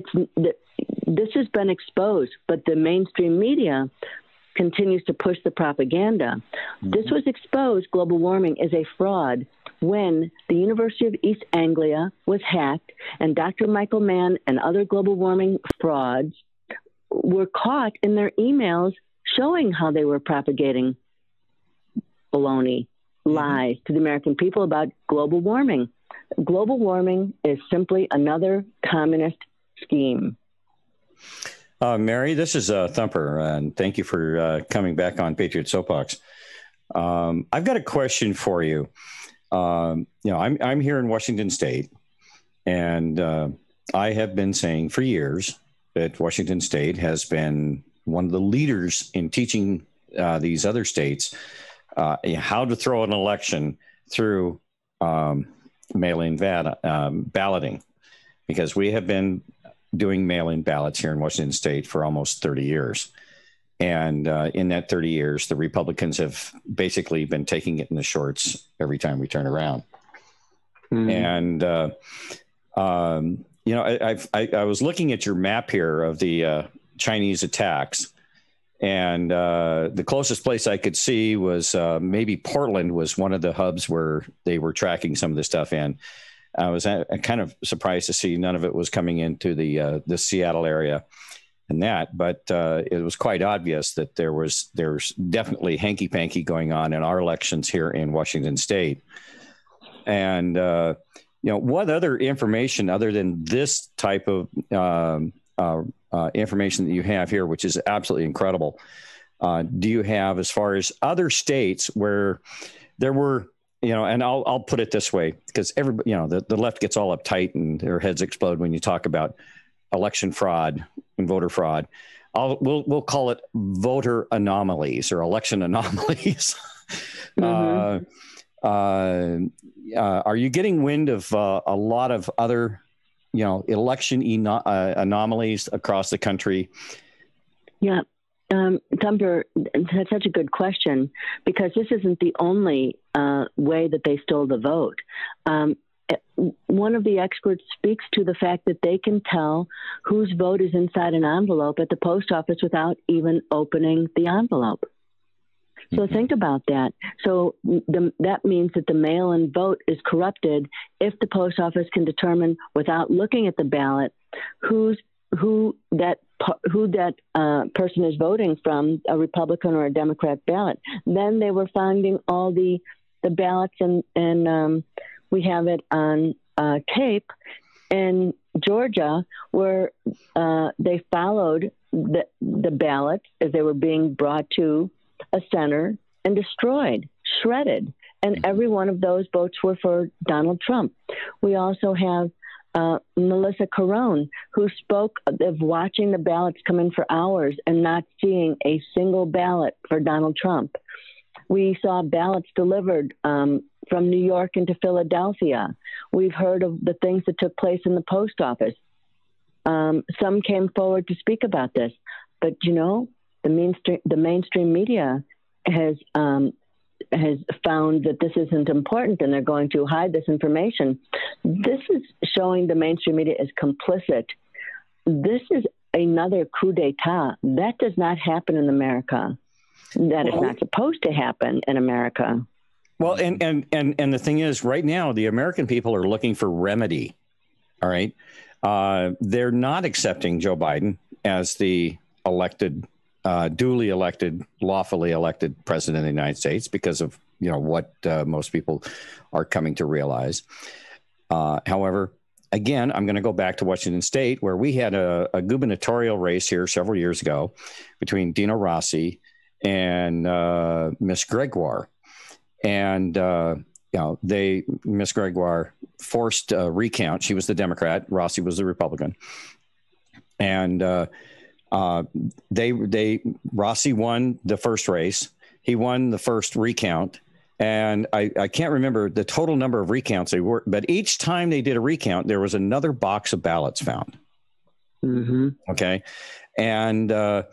this has been exposed, but the mainstream media continues to push the propaganda. This was exposed. Global warming is a fraud when the University of East Anglia was hacked and Dr. Michael Mann and other global warming frauds were caught in their emails showing how they were propagating baloney, lies to the American people about global warming. Global warming is simply another communist scheme. Mary, this is Thumper, and thank you for coming back on Patriot Soapbox. I've got a question for you. I'm here in Washington State, and I have been saying for years that Washington State has been one of the leaders in teaching these other states how to throw an election through mail-in balloting, because we have been doing mail-in ballots here in Washington State for almost 30 years. And in that 30 years, the Republicans have basically been taking it in the shorts every time we turn around. And, I was looking at your map here of the Chinese attacks. And the closest place I could see was maybe Portland was one of the hubs where they were tracking some of the stuff in. I was kind of surprised to see none of it was coming into the Seattle area and that, but it was quite obvious that there's definitely hanky-panky going on in our elections here in Washington State. And, what other information other than this type of information that you have here, which is absolutely incredible, do you have as far as other states where there were, and I'll put it this way, because everybody, the left gets all uptight and their heads explode when you talk about election fraud and voter fraud. We'll call it voter anomalies or election anomalies. Mm-hmm. Are you getting wind of a lot of other, election anomalies across the country? Yeah. Thumper, that's such a good question, because this isn't the only way that they stole the vote. One of the experts speaks to the fact that they can tell whose vote is inside an envelope at the post office without even opening the envelope. So think about that. So that means that the mail-in vote is corrupted if the post office can determine without looking at the ballot who that person is voting from, a Republican or a Democrat ballot. Then they were finding all the ballots, and we have it on tape in Georgia, where they followed the ballots as they were being brought to a center and destroyed, shredded. And every one of those votes were for Donald Trump. We also have Melissa Carone, who spoke of watching the ballots come in for hours and not seeing a single ballot for Donald Trump. We saw ballots delivered from New York into Philadelphia. We've heard of the things that took place in the post office. Some came forward to speak about this, but the mainstream media has found that this isn't important, and they're going to hide this information. This is showing the mainstream media is complicit. This is another coup d'etat. That does not happen in America. That is not supposed to happen in America. Well, and the thing is, right now, the American people are looking for remedy. All right. They're not accepting Joe Biden as the duly elected, lawfully elected president of the United States because of, what most people are coming to realize. However, again, I'm going to go back to Washington State, where we had a gubernatorial race here several years ago between Dino Rossi and Miss Gregoire. And, Miss Gregoire forced a recount. She was the Democrat. Rossi was the Republican. And Rossi won the first race. He won the first recount. And I can't remember the total number of recounts they were, but each time they did a recount, there was another box of ballots found. Mm-hmm. Okay. And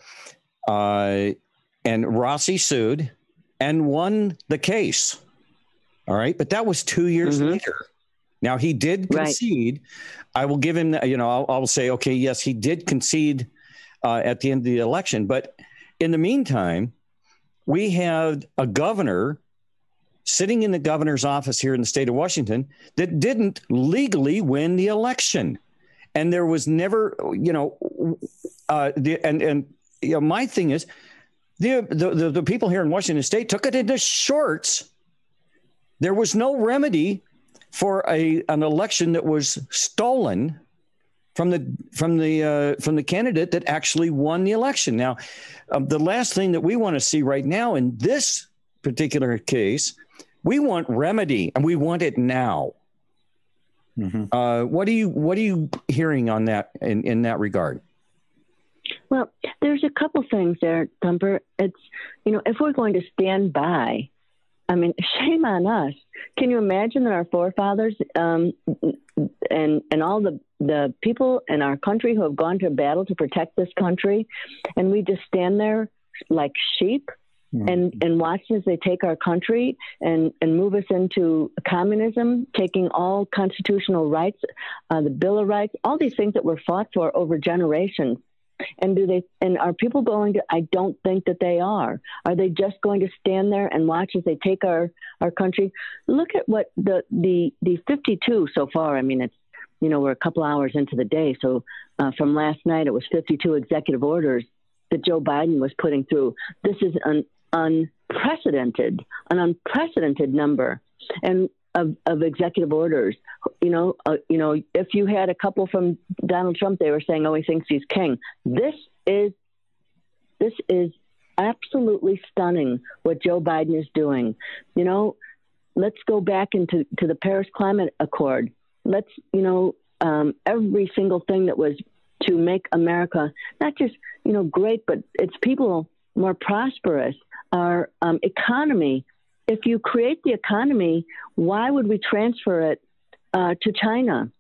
Rossi sued and won the case. All right. But that was 2 years later. Now, he did concede. Right. I will give him, I'll say, okay, yes, he did concede at the end of the election. But in the meantime, we had a governor sitting in the governor's office here in the state of Washington that didn't legally win the election. And there was never, my thing is, the people here in Washington State took it into shorts. There was no remedy for an election that was stolen from the candidate that actually won the election. Now, the last thing that we want to see right now in this particular case, we want remedy, and we want it now. Mm-hmm. What are you hearing on that in that regard? Well, there's a couple things there, Thumper. It's, if we're going to stand by, I mean, shame on us. Can you imagine that our forefathers and all the people in our country who have gone to battle to protect this country, and we just stand there like sheep and watch as they take our country and move us into communism, taking all constitutional rights, the Bill of Rights, all these things that were fought for over generations. And are people going to, I don't think that they are. Are they just going to stand there and watch as they take our country? Look at what the 52 so far. I mean, it's, we're a couple hours into the day. So from last night, it was 52 executive orders that Joe Biden was putting through. This is an unprecedented number of executive orders. If you had a couple from Donald Trump, they were saying, "Oh, he thinks he's king." This is absolutely stunning what Joe Biden is doing. Let's go back into the Paris Climate Accord. Let's, every single thing that was to make America not just, great, but its people more prosperous, our economy. If you create the economy, why would we transfer it to China?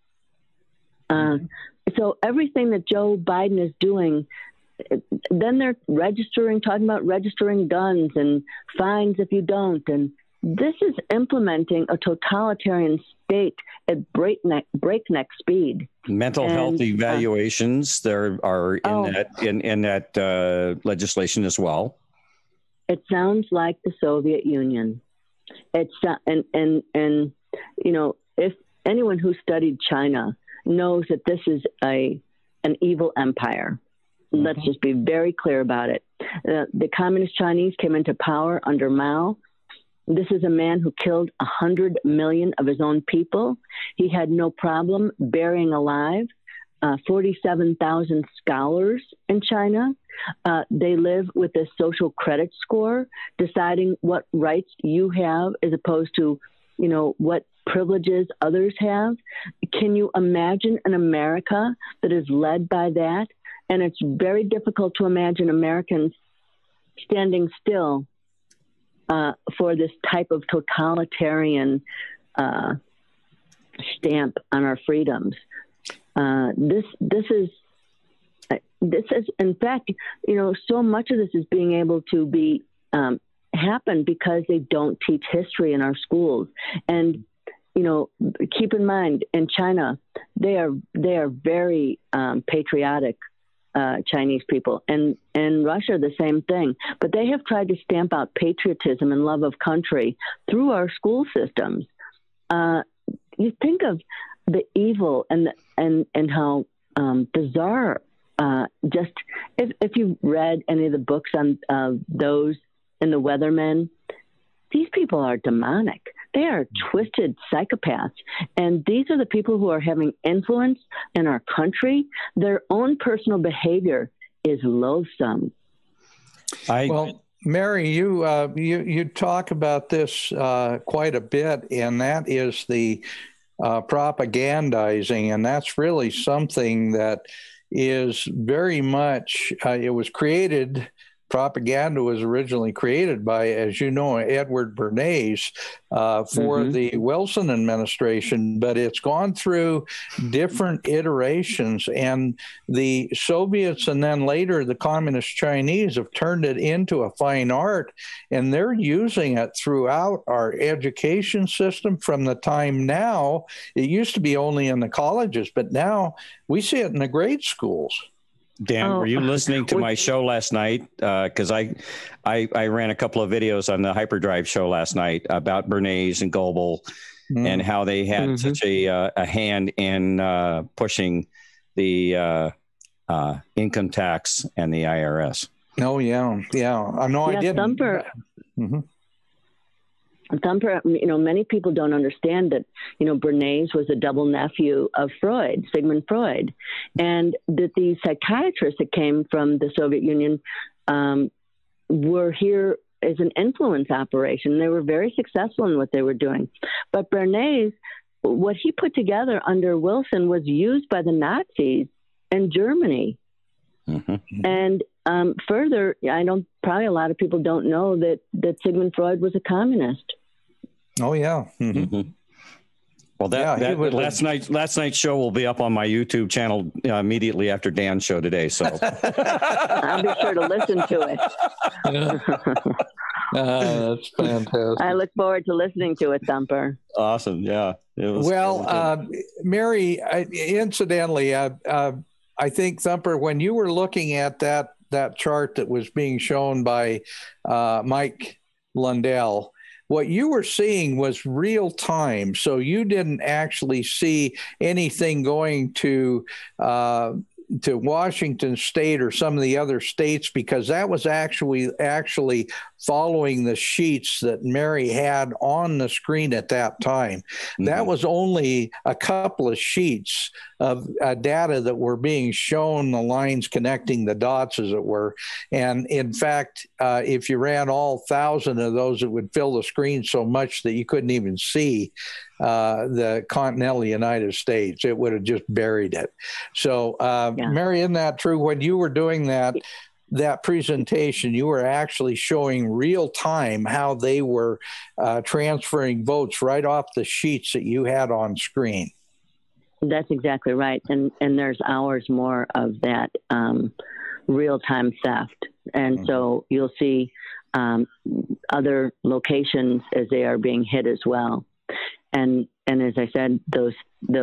So everything that Joe Biden is doing, then they're talking about registering guns and fines if you don't. And this is implementing a totalitarian state at breakneck speed. Mental health evaluations there are in that legislation as well. It sounds like the Soviet Union. It's and if anyone who studied China knows that this is an evil empire. Mm-hmm. Let's just be very clear about it. The Communist Chinese came into power under Mao. This is a man who killed 100 million of his own people. He had no problem burying alive 47,000 scholars in China. They live with a social credit score, deciding what rights you have as opposed to, what privileges others have. Can you imagine an America that is led by that? And it's very difficult to imagine Americans standing still for this type of totalitarian stamp on our freedoms. This is, in fact, so much of this is being able to be happen because they don't teach history in our schools. And keep in mind, in China, they are very patriotic Chinese people, and Russia the same thing. But they have tried to stamp out patriotism and love of country through our school systems. You think of the evil and how bizarre. Just if you've read any of the books on those in the Weathermen, these people are demonic. They are twisted psychopaths. And these are the people who are having influence in our country. Their own personal behavior is loathsome. Well, Mary, you talk about this quite a bit, and that is the propagandizing. And that's really something that is very much, it was created. Propaganda was originally created by, as you know, Edward Bernays for the Wilson administration, but it's gone through different iterations. And the Soviets and then later the Communist Chinese have turned it into a fine art, and they're using it throughout our education system from the time now. It used to be only in the colleges, but now we see it in the grade schools. Dan, were you listening to my show last night? Because I ran a couple of videos on the Hyperdrive show last night about Bernays and Goebel and how they had such a hand in pushing the income tax and the IRS. Oh, yeah. I know. I did. Thumper, many people don't understand that, Bernays was a double nephew of Freud, Sigmund Freud, and that the psychiatrists that came from the Soviet Union were here as an influence operation. They were very successful in what they were doing. But Bernays, what he put together under Wilson was used by the Nazis in Germany. Mm-hmm. And further, probably a lot of people don't know that Sigmund Freud was a communist. Oh, yeah. Mm-hmm. Mm-hmm. Well, last night's show will be up on my YouTube channel immediately after Dan's show today. So I'll be sure to listen to it. That's fantastic. I look forward to listening to it, Thumper. Awesome. Yeah. Mary, incidentally, I think, Thumper, when you were looking at that chart that was being shown by Mike Lundell, what you were seeing was real time. So you didn't actually see anything going to Washington State or some of the other states, because that was actually following the sheets that Mary had on the screen at that time. Mm-hmm. That was only a couple of sheets of data that were being shown, the lines connecting the dots, as it were. And in fact, if you ran all 1,000 of those, it would fill the screen so much that you couldn't even see the continental United States. It would have just buried it. So, Mary, isn't that true? When you were doing that presentation, you were actually showing real time how they were transferring votes right off the sheets that you had on screen. That's exactly right. And there's hours more of that real-time theft. And mm-hmm. So you'll see other locations as they are being hit as well. And as I said, those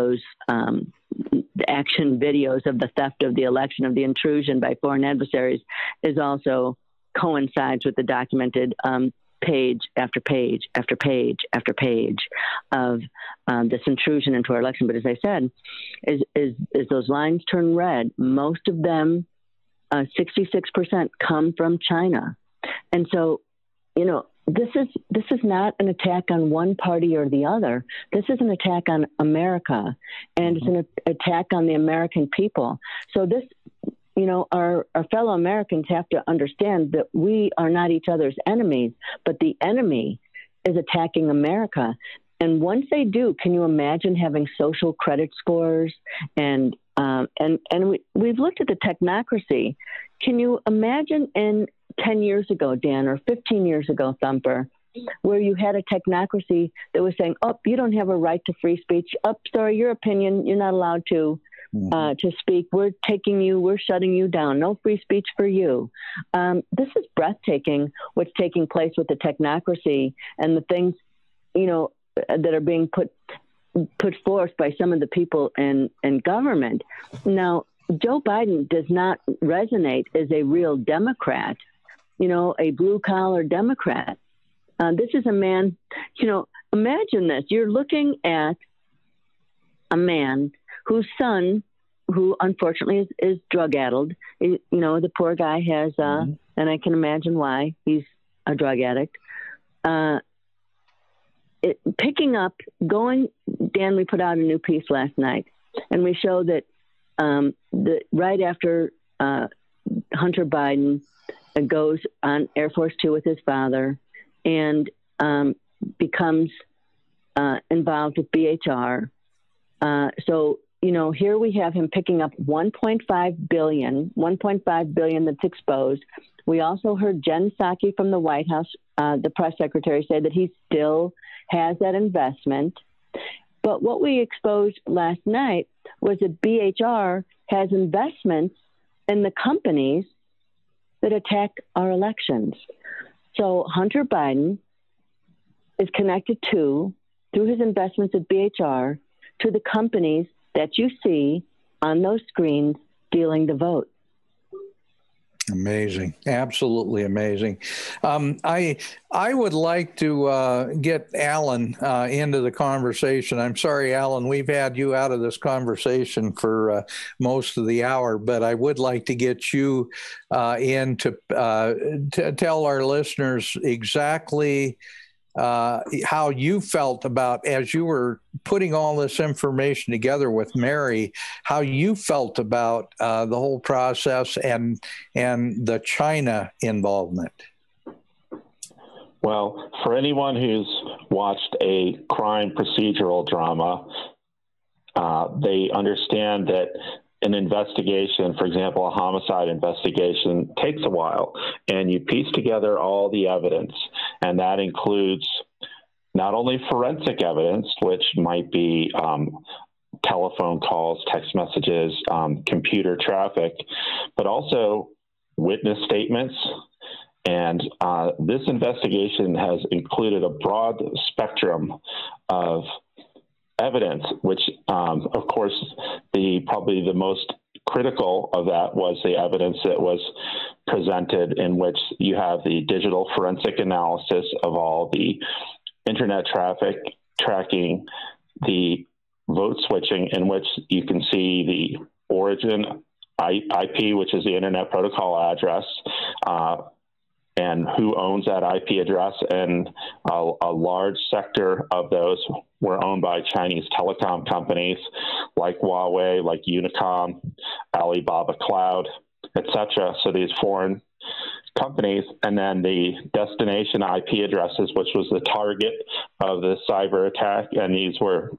action videos of the theft of the election, of the intrusion by foreign adversaries, is also coincides with the documented page after page after page after page of this intrusion into our election. But as I said, as those lines turn red, most of them, 66%, come from China. And so, this is not an attack on one party or the other. This is an attack on America, and it's an attack on the American people. So this, our fellow Americans have to understand that we are not each other's enemies, but the enemy is attacking America. And once they do, can you imagine having social credit scores? And we've looked at the technocracy. Can you imagine in 10 years ago, Dan, or 15 years ago, Thumper, where you had a technocracy that was saying, you don't have a right to free speech. Sorry, your opinion, you're not allowed to speak. We're shutting you down. No free speech for you. This is breathtaking, what's taking place with the technocracy and the things, that are being put forth by some of the people in government. Now, Joe Biden does not resonate as a real Democrat, a blue-collar Democrat. This is a man, imagine this. You're looking at a man whose son, who unfortunately is drug-addled. The poor guy has, and I can imagine why, he's a drug addict. Dan, we put out a new piece last night, and we show that right after Hunter Biden goes on Air Force Two with his father and becomes involved with BHR. So, here we have him picking up $1.5 billion that's exposed. We also heard Jen Psaki from the White House, the press secretary, say that he still has that investment. But what we exposed last night was that BHR has investments in the companies that attack our elections. So Hunter Biden is connected through his investments at BHR, to the companies that you see on those screens stealing the vote. Amazing. Absolutely amazing. I would like to get Alan into the conversation. I'm sorry, Alan, we've had you out of this conversation for most of the hour, but I would like to get you in to tell our listeners exactly how you felt about, as you were putting all this information together with Mary, how you felt about the whole process and the China involvement. Well, for anyone who's watched a crime procedural drama, they understand that an investigation, for example, a homicide investigation, takes a while, and you piece together all the evidence, and that includes not only forensic evidence, which might be telephone calls, text messages, computer traffic, but also witness statements. And this investigation has included a broad spectrum of evidence, which, of course, probably the most critical of that was the evidence that was presented, in which you have the digital forensic analysis of all the internet traffic tracking, the vote switching, in which you can see the origin IP, which is the Internet Protocol address, and who owns that IP address. And a large sector of those were owned by Chinese telecom companies like Huawei, like Unicom, Alibaba Cloud, etc. So these foreign companies, and then the destination IP addresses, which was the target of the cyber attack. And these were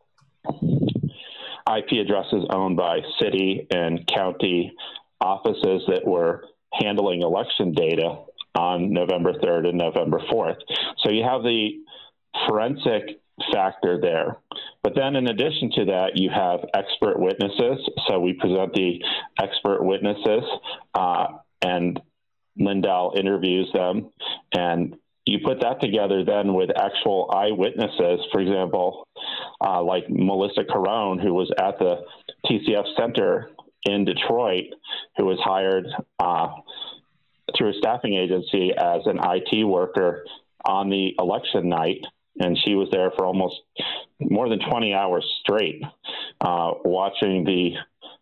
IP addresses owned by city and county offices that were handling election data on November 3rd and November 4th. So you have the forensic factor there. But then in addition to that, you have expert witnesses. So we present the expert witnesses, and Lindell interviews them. And you put that together then with actual eyewitnesses, for example, like Melissa Carone, who was at the TCF Center in Detroit, who was hired through a staffing agency as an IT worker on the election night. And she was there for almost more than 20 hours straight, watching the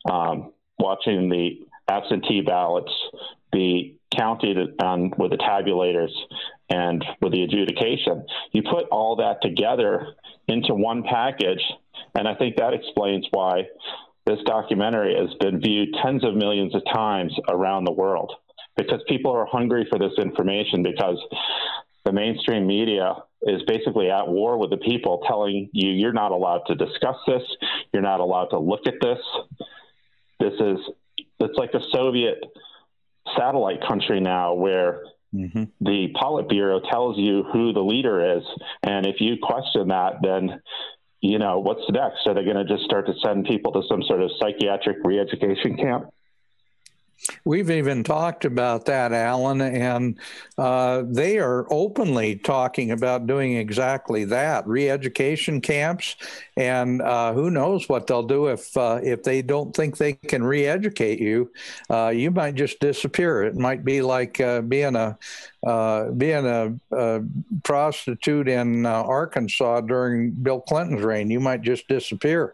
absentee ballots be counted with the tabulators and with the adjudication. You put all that together into one package, and I think that explains why this documentary has been viewed tens of millions of times around the world, because people are hungry for this information, because the mainstream media is basically at war with the people, telling you you're not allowed to discuss this, you're not allowed to look at this. It's like a Soviet satellite country now, where the Politburo tells you who the leader is, and if you question that, then what's next? Are they going to just start to send people to some sort of psychiatric re-education camp? We've even talked about that, Alan, and they are openly talking about doing exactly that, re-education camps, and who knows what they'll do if they don't think they can re-educate you. You might just disappear. It might be like being a prostitute in Arkansas during Bill Clinton's reign. You might just disappear.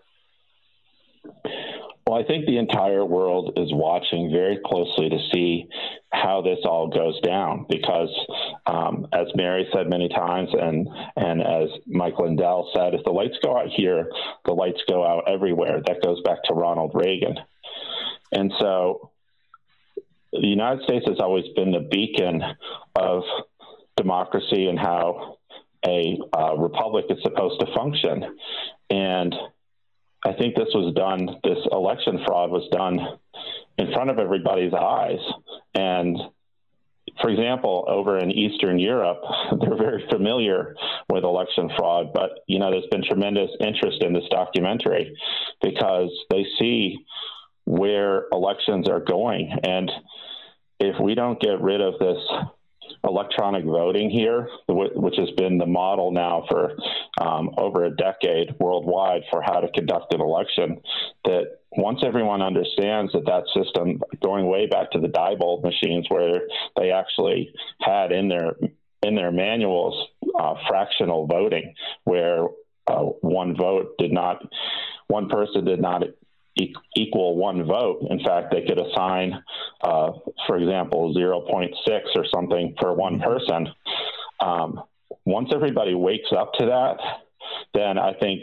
Well, I think the entire world is watching very closely to see how this all goes down, because as Mary said many times, and as Mike Lindell said, if the lights go out here, the lights go out everywhere. That goes back to Ronald Reagan. And so the United States has always been the beacon of democracy and how a republic is supposed to function. And I think this election fraud was done in front of everybody's eyes. And for example, over in Eastern Europe, they're very familiar with election fraud, but there's been tremendous interest in this documentary because they see where elections are going. And if we don't get rid of this electronic voting here, which has been the model now for over a decade worldwide for how to conduct an election, that once everyone understands that system, going way back to the Diebold machines, where they actually had in their manuals fractional voting, where one person did not equal one vote. In fact, they could assign, for example, 0.6 or something for one person. once everybody wakes up to that, then I think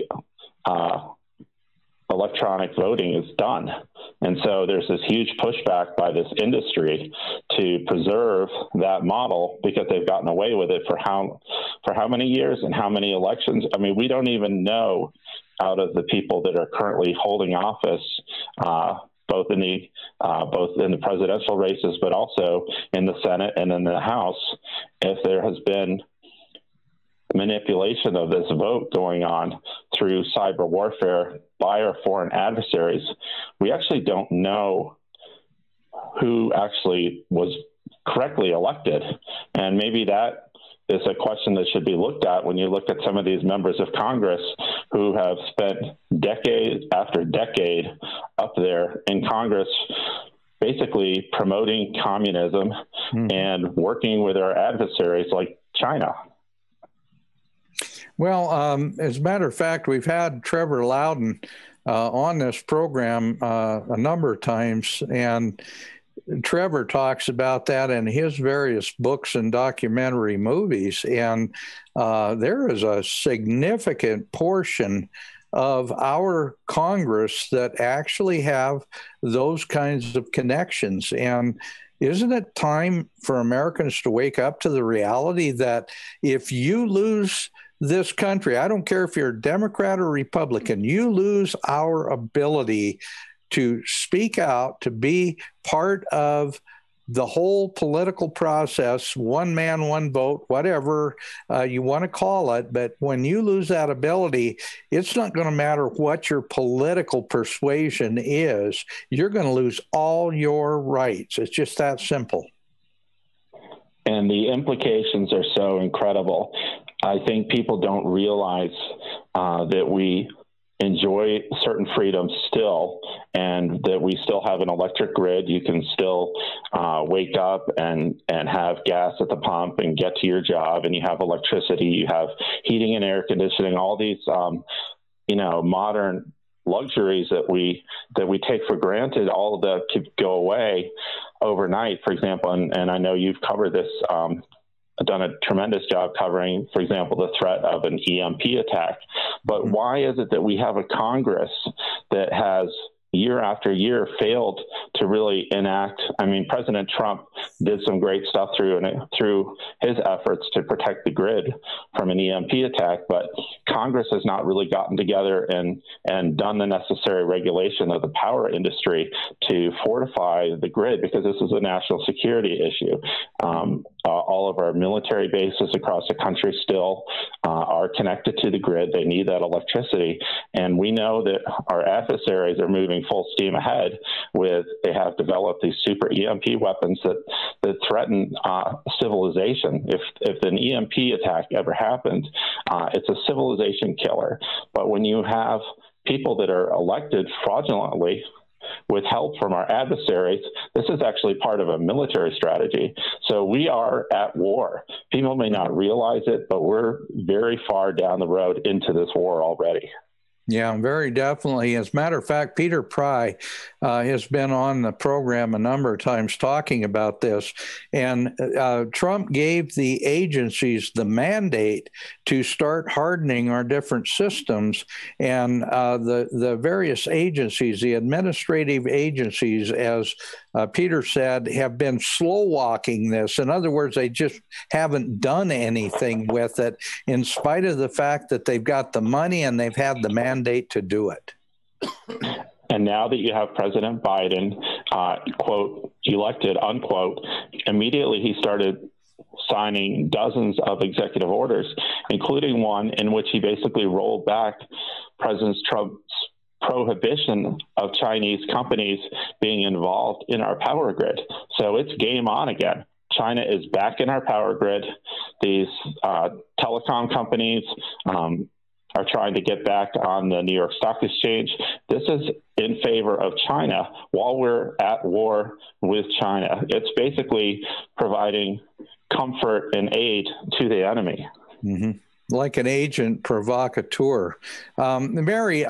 electronic voting is done. And so there's this huge pushback by this industry to preserve that model because they've gotten away with it for how many years and how many elections. I mean, we don't even know out of the people that are currently holding office, both in the presidential races, but also in the Senate and in the House, if there has been manipulation of this vote going on through cyber warfare by our foreign adversaries. We actually don't know who actually was correctly elected. And maybe that is a question that should be looked at when you look at some of these members of Congress who have spent decade after decade up there in Congress basically promoting communism and working with our adversaries like China. Well, as a matter of fact, we've had Trevor Loudon on this program a number of times, and Trevor talks about that in his various books and documentary movies. And there is a significant portion of our Congress that actually have those kinds of connections. And isn't it time for Americans to wake up to the reality that if you lose this country, I don't care if you're a Democrat or Republican, you lose our ability to speak out, to be part of the whole political process, one man, one vote, whatever you want to call it. But when you lose that ability, it's not going to matter what your political persuasion is. You're going to lose all your rights. It's just that simple. And the implications are so incredible. I think people don't realize that we enjoy certain freedoms still, and that we still have an electric grid. You can still wake up and have gas at the pump and get to your job, and you have electricity, you have heating and air conditioning, all these modern luxuries that we take for granted, all of that could go away overnight, for example. And I know you've covered this, done a tremendous job covering, for example, the threat of an EMP attack. But why is it that we have a Congress that has year after year failed to really enact? I mean, President Trump did some great stuff through his efforts to protect the grid from an EMP attack, but Congress has not really gotten together and done the necessary regulation of the power industry to fortify the grid, because this is a national security issue. All of our military bases across the country still are connected to the grid. They need that electricity. And we know that our adversaries are moving full steam ahead they have developed these super EMP weapons that threaten civilization. If an EMP attack ever happened, it's a civilization killer. But when you have people that are elected fraudulently with help from our adversaries, this is actually part of a military strategy. So we are at war. People may not realize it, but we're very far down the road into this war already. Yeah, very definitely. As a matter of fact, Peter Pry has been on the program a number of times talking about this. And Trump gave the agencies the mandate to start hardening our different systems. And the various agencies, the administrative agencies, as Peter said, have been slow walking this. In other words, they just haven't done anything with it, in spite of the fact that they've got the money and they've had the mandate to do it. And now that you have President Biden, quote, elected, unquote, immediately he started signing dozens of executive orders, including one in which he basically rolled back President Trump's prohibition of Chinese companies being involved in our power grid. So it's game on again. China is back in our power grid. These telecom companies are trying to get back on the New York Stock Exchange. This is in favor of China while we're at war with China. It's basically providing comfort and aid to the enemy. Mm-hmm. Like an agent provocateur. Mary,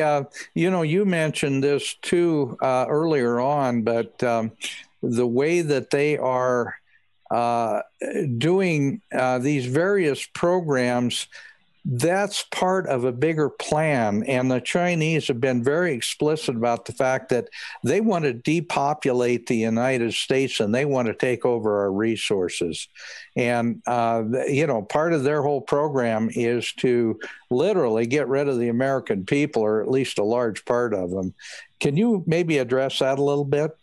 you mentioned this too earlier on, but the way that they are doing these various programs, that's part of a bigger plan. And the Chinese have been very explicit about the fact that they want to depopulate the United States and they want to take over our resources. And, part of their whole program is to literally get rid of the American people, or at least a large part of them. Can you maybe address that a little bit?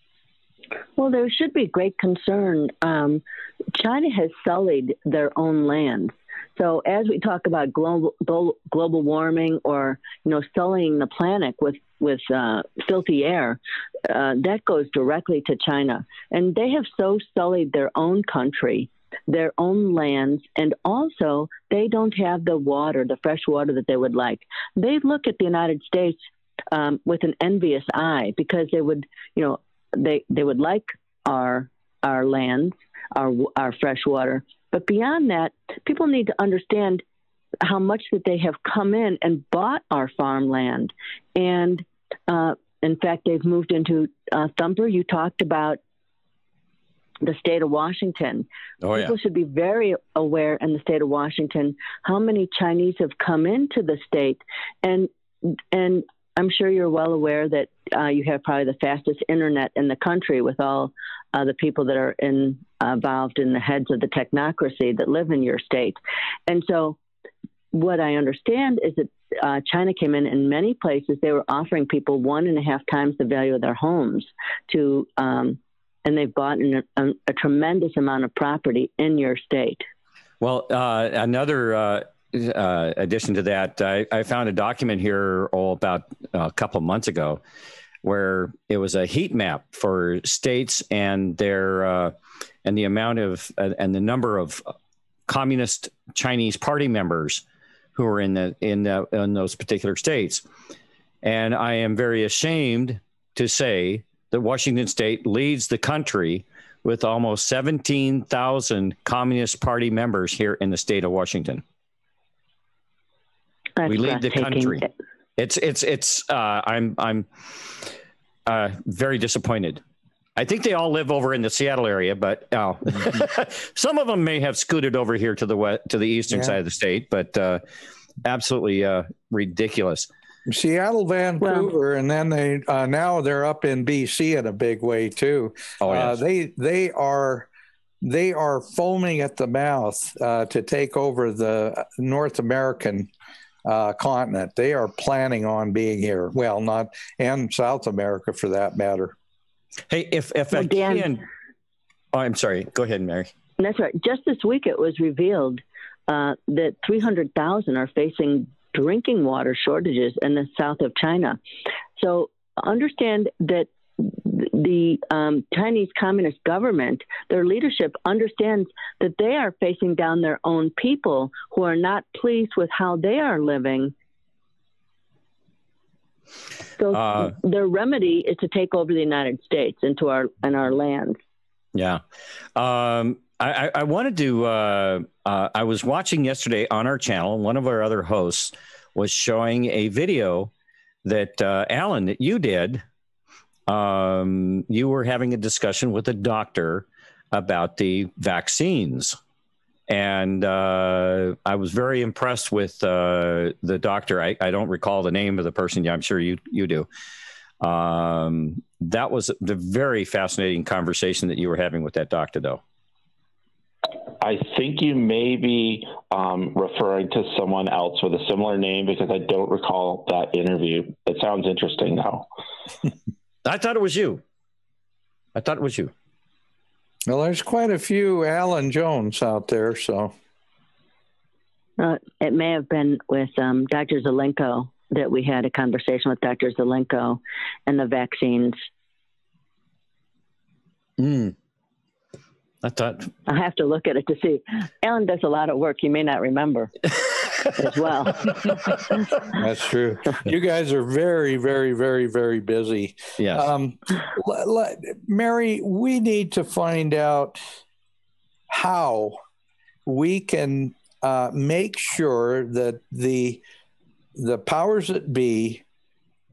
Well, there should be great concern. China has sullied their own lands. So as we talk about global warming, or sullying the planet with filthy air, that goes directly to China, and they have so sullied their own country, their own lands, and also they don't have the water, the fresh water that they would like. They look at the United States with an envious eye, because they would, they would like our lands, our fresh water. But beyond that, people need to understand how much that they have come in and bought our farmland. And in fact, they've moved into Thumper. You talked about the state of Washington. Oh, yeah. People should be very aware in the state of Washington how many Chinese have come into the state. And I'm sure you're well aware that you have probably the fastest internet in the country, with all the people that are involved in the heads of the technocracy that live in your state. And so what I understand is that China came in many places. They were offering people 1.5 times the value of their homes to, and they've bought a tremendous amount of property in your state. Well, another addition to that, I found a document here about a couple of months ago, where it was a heat map for states and their and the amount of and the number of Communist Chinese Party members who were in those particular states. And I am very ashamed to say that Washington State leads the country with almost 17,000 Communist Party members here in the state of Washington. That's we lead the country. I'm very disappointed. I think they all live over in the Seattle area, but some of them may have scooted over here to the eastern side of the state. But absolutely ridiculous. Seattle, Vancouver, and then now they're up in BC in a big way too. Oh, yes. They are foaming at the mouth to take over the North American continent. They are planning on being here. Well, not and South America for that matter. Hey, if I can, I'm sorry. Go ahead, Mary. That's right. Just this week, it was revealed that 300,000 are facing drinking water shortages in the south of China. So understand that the Chinese Communist government, their leadership understands that they are facing down their own people who are not pleased with how they are living. So their remedy is to take over the United States and our lands. Yeah. I wanted to, I was watching yesterday on our channel, one of our other hosts was showing a video that, Alan, that you did. You were having a discussion with a doctor about the vaccines. And I was very impressed with the doctor. I don't recall the name of the person. I'm sure you do. That was the very fascinating conversation that you were having with that doctor, though. I think you may be referring to someone else with a similar name, because I don't recall that interview. It sounds interesting, though. I thought it was you. Well, there's quite a few Alan Jones out there, so. It may have been with Dr. Zelenko that we had a conversation with Dr. Zelenko and the vaccines. I have to look at it to see. Alan does a lot of work. You may not remember as well. That's true. You guys are very, very, very, very busy. Yes. Mary, we need to find out how we can make sure that the powers that be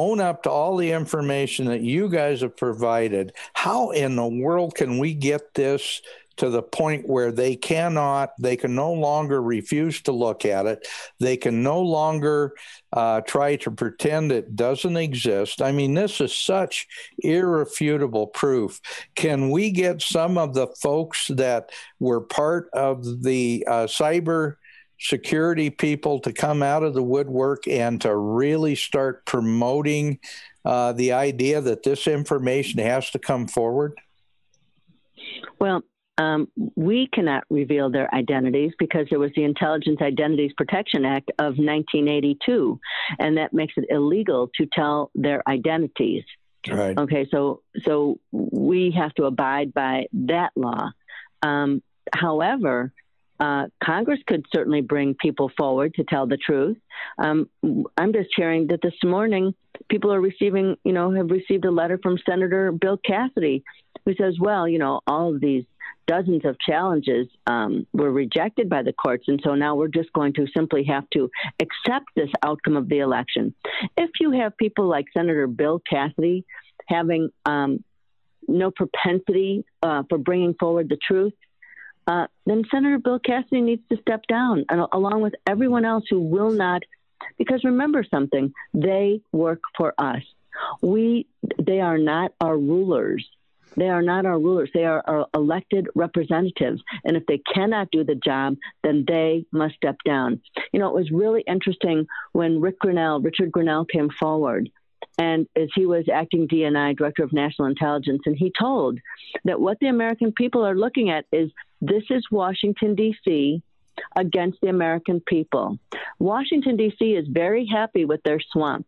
own up to all the information that you guys have provided. How in the world can we get this to the point where they can no longer refuse to look at it? They can no longer try to pretend it doesn't exist. I mean, this is such irrefutable proof. Can we get some of the folks that were part of the cyber security people to come out of the woodwork and to really start promoting the idea that this information has to come forward? Well, we cannot reveal their identities because there was the Intelligence Identities Protection Act of 1982, and that makes it illegal to tell their identities. Right. Okay, so we have to abide by that law. However, Congress could certainly bring people forward to tell the truth. I'm just hearing that this morning people are have received a letter from Senator Bill Cassidy, who says, well, all of these dozens of challenges were rejected by the courts, and so now we're just going to simply have to accept this outcome of the election. If you have people like Senator Bill Cassidy having no propensity for bringing forward the truth, then Senator Bill Cassidy needs to step down, and along with everyone else who will not, because remember something, they work for us. They are not our rulers. They are not our rulers. They are our elected representatives. And if they cannot do the job, then they must step down. It was really interesting when Richard Grenell came forward, and as he was acting DNI, Director of National Intelligence, and he told that what the American people are looking at is this is Washington, D.C. against the American people. Washington, D.C. is very happy with their swamp.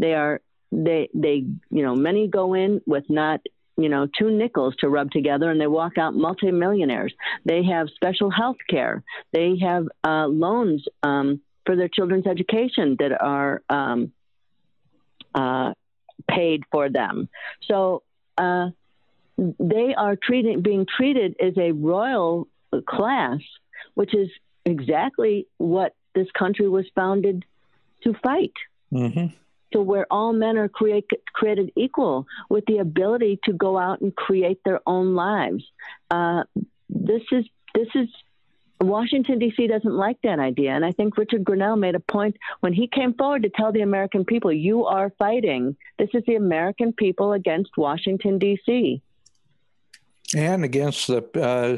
Many go in with not 2 nickels to rub together, and they walk out multimillionaires. They have special health care. They have loans for their children's education that are paid for them. So they are being treated as a royal class, which is exactly what this country was founded to fight. Mm-hmm. So where all men are created equal with the ability to go out and create their own lives. This is Washington, D.C. doesn't like that idea. And I think Richard Grenell made a point when he came forward to tell the American people, you are fighting. This is the American people against Washington, D.C. And against the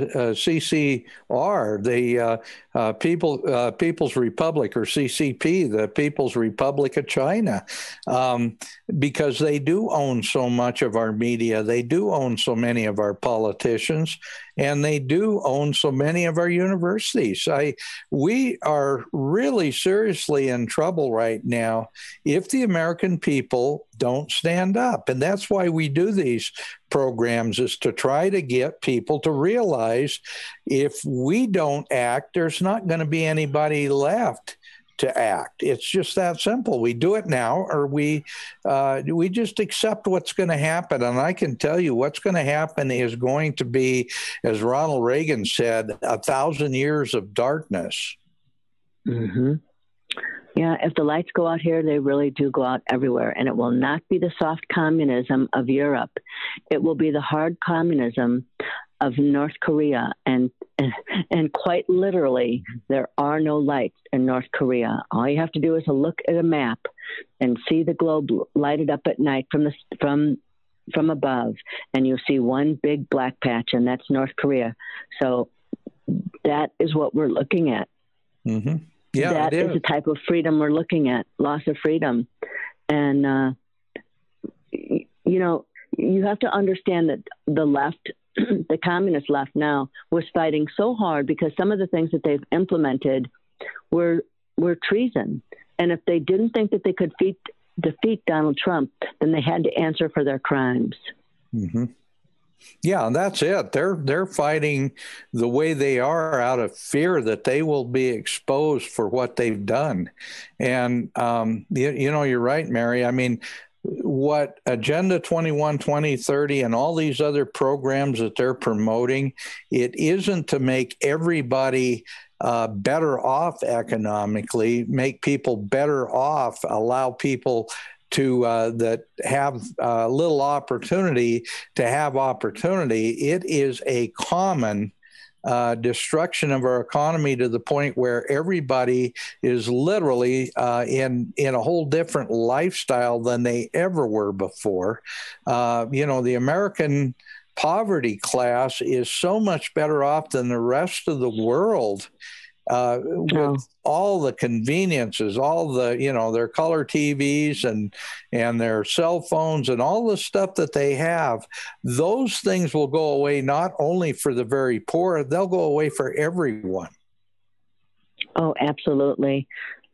CCR, the People's Republic, or CCP, the People's Republic of China, because they do own so much of our media. They do own so many of our politicians, and they do own so many of our universities. We are really seriously in trouble right now if the American people don't stand up. And that's why we do these programs, is to try to get people to realize if we don't act, there's not going to be anybody left to act. It's just that simple. We do it now, or we just accept what's going to happen. And I can tell you what's going to happen is going to be, as Ronald Reagan said, 1,000 years of darkness. Mm-hmm. Yeah, if the lights go out here, they really do go out everywhere. And it will not be the soft communism of Europe. It will be the hard communism of North Korea. And quite literally, there are no lights in North Korea. All you have to do is to look at a map and see the globe lighted up at night from above, and you'll see one big black patch, and that's North Korea. So that is what we're looking at. Mm-hmm. Yeah, that is the type of freedom we're looking at, loss of freedom. And, you have to understand that the left, the communist left now, was fighting so hard because some of the things that they've implemented were treason. And if they didn't think that they could defeat Donald Trump, then they had to answer for their crimes. Mm-hmm. Yeah, and that's it. They're fighting the way they are out of fear that they will be exposed for what they've done. And, you're right, Mary. I mean, what Agenda 21, 2030 and all these other programs that they're promoting, it isn't to make everybody better off economically, make people better off, allow people that have little opportunity to have opportunity. It is a common destruction of our economy to the point where everybody is literally in a whole different lifestyle than they ever were before. The American poverty class is so much better off than the rest of the world. With all the conveniences, all the, their color TVs and their cell phones and all the stuff that they have, those things will go away not only for the very poor, they'll go away for everyone. Oh, absolutely.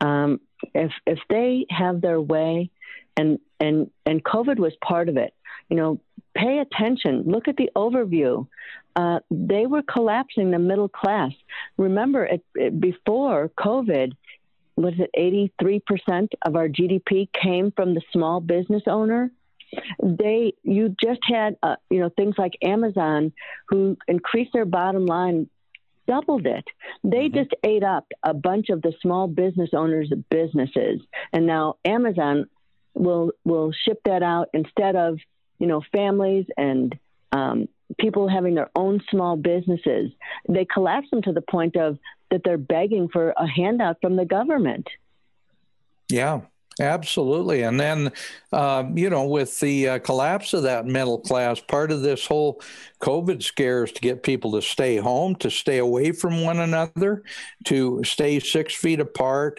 If they have their way, and COVID was part of it, pay attention, look at the overview. They were collapsing the middle class. Remember, before COVID, was it 83% of our GDP came from the small business owner? You just had, things like Amazon, who increased their bottom line, doubled it. They just ate up a bunch of the small business owners' businesses, and now Amazon will ship that out instead of families and people having their own small businesses. They collapse them to the point of that they're begging for a handout from the government. Yeah, absolutely. And then, with the collapse of that middle class, part of this whole COVID scare is to get people to stay home, to stay away from one another, to stay 6 feet apart,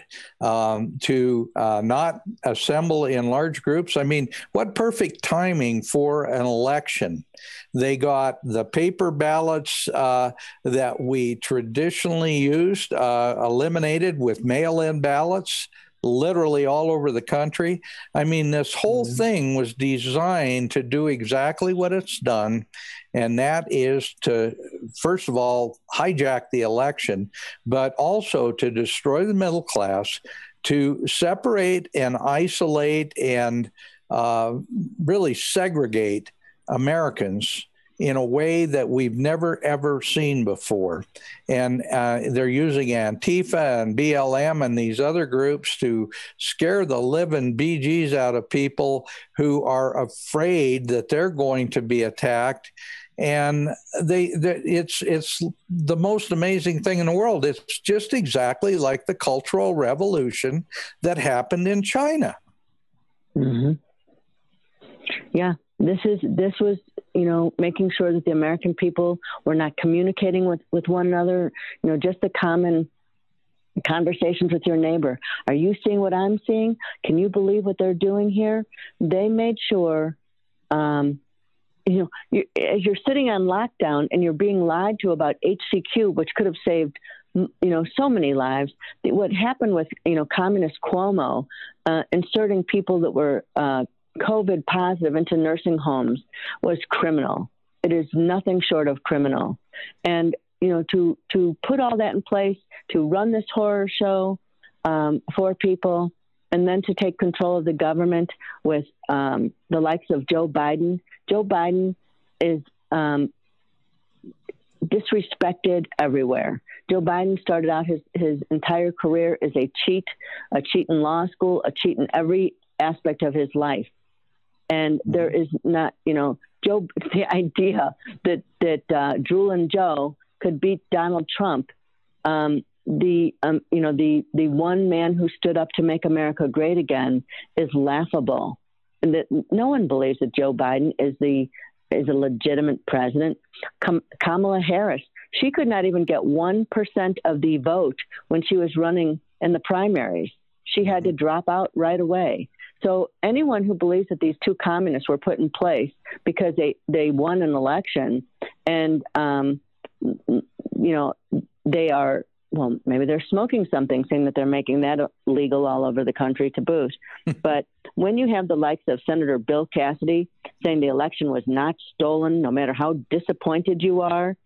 to not assemble in large groups. I mean, what perfect timing for an election. They got the paper ballots that we traditionally used eliminated with mail-in ballots, literally all over the country. I mean, this whole thing was designed to do exactly what it's done, and that is to, first of all, hijack the election, but also to destroy the middle class, to separate and isolate and really segregate Americans in a way that we've never, ever seen before. And they're using Antifa and BLM and these other groups to scare the living BGs out of people who are afraid that they're going to be attacked. And it's the most amazing thing in the world. It's just exactly like the Cultural Revolution that happened in China. Mm-hmm. Yeah, this was making sure that the American people were not communicating with one another. Just the common conversations with your neighbor. Are you seeing what I'm seeing? Can you believe what they're doing here? They made sure. As you're sitting on lockdown and you're being lied to about HCQ, which could have saved, so many lives. What happened with, Communist Cuomo inserting people that were COVID positive into nursing homes was criminal. It is nothing short of criminal. And, to put all that in place, to run this horror show for people, and then to take control of the government with the likes of Joe Biden. Joe Biden is disrespected everywhere. Joe Biden started out his entire career as a cheat in law school, a cheat in every aspect of his life. And there is not, Joe, the idea that Drooling Joe could beat Donald Trump, the one man who stood up to make America great again, is laughable. And that no one believes that Joe Biden is a legitimate president. Kamala Harris, she could not even get 1% of the vote when she was running in the primaries. She had to drop out right away. So anyone who believes that these two communists were put in place because they won an election and, they are, well, maybe they're smoking something, saying that they're making that legal all over the country to boot. But when you have the likes of Senator Bill Cassidy saying the election was not stolen, no matter how disappointed you are,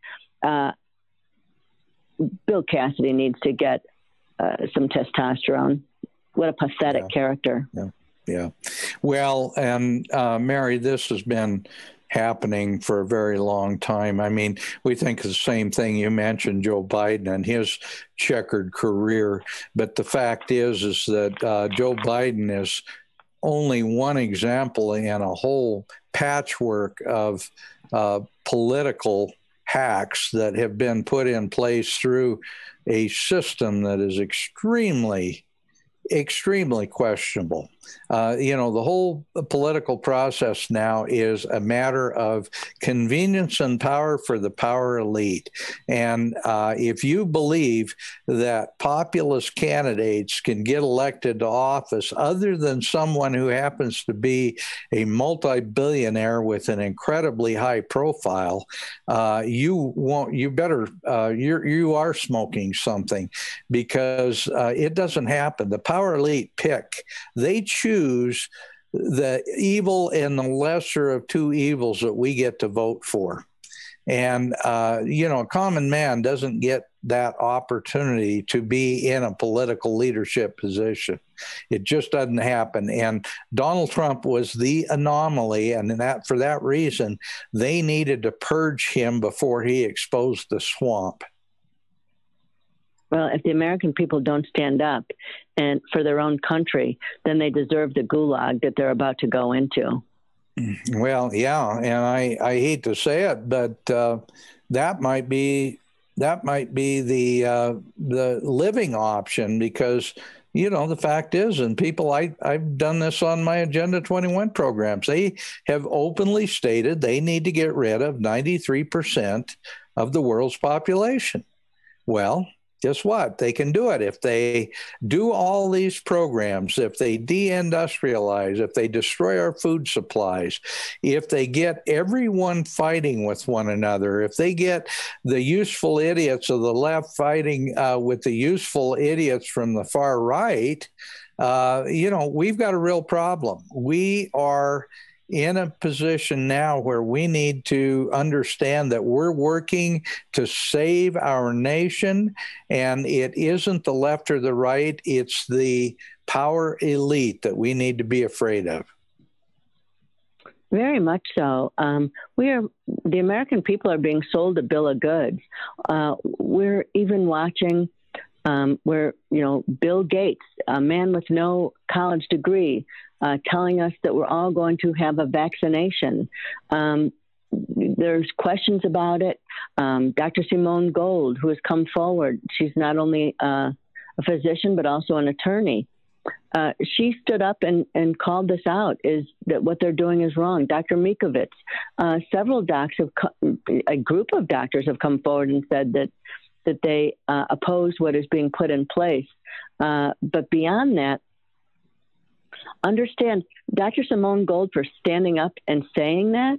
Bill Cassidy needs to get some testosterone. What a pathetic character. Yeah. Well, and Mary, this has been happening for a very long time. I mean, we think the same thing. You mentioned Joe Biden and his checkered career, but the fact is that Joe Biden is only one example in a whole patchwork of political hacks that have been put in place through a system that is extremely questionable. The whole political process now is a matter of convenience and power for the power elite. And if you believe that populist candidates can get elected to office other than someone who happens to be a multi-billionaire with an incredibly high profile, you are smoking something, because it doesn't happen. The power elite pick. They choose the evil and the lesser of two evils that we get to vote for. And, a common man doesn't get that opportunity to be in a political leadership position. It just doesn't happen. And Donald Trump was the anomaly. And for that reason, they needed to purge him before he exposed the swamp. Well, if the American people don't stand up and for their own country, then they deserve the gulag that they're about to go into. Well, yeah, and I hate to say it, but that might be the living option, because the fact is, and people, I've done this on my Agenda 21 programs, they have openly stated they need to get rid of 93% of the world's population. Well, guess what? They can do it if they do all these programs, if they deindustrialize, if they destroy our food supplies, if they get everyone fighting with one another, if they get the useful idiots of the left fighting with the useful idiots from the far right, we've got a real problem. We are in a position now where we need to understand that we're working to save our nation, and it isn't the left or the right, it's the power elite that we need to be afraid of. Very much so. The American people are being sold a bill of goods. We're even watching where Bill Gates, a man with no college degree, telling us that we're all going to have a vaccination. There's questions about it. Dr. Simone Gold, who has come forward, she's not only a physician, but also an attorney. She stood up and called this out, is that what they're doing is wrong. Dr. Mikovits, several a group of doctors have come forward and said that they oppose what is being put in place. But beyond that, understand Dr. Simone Gold, for standing up and saying that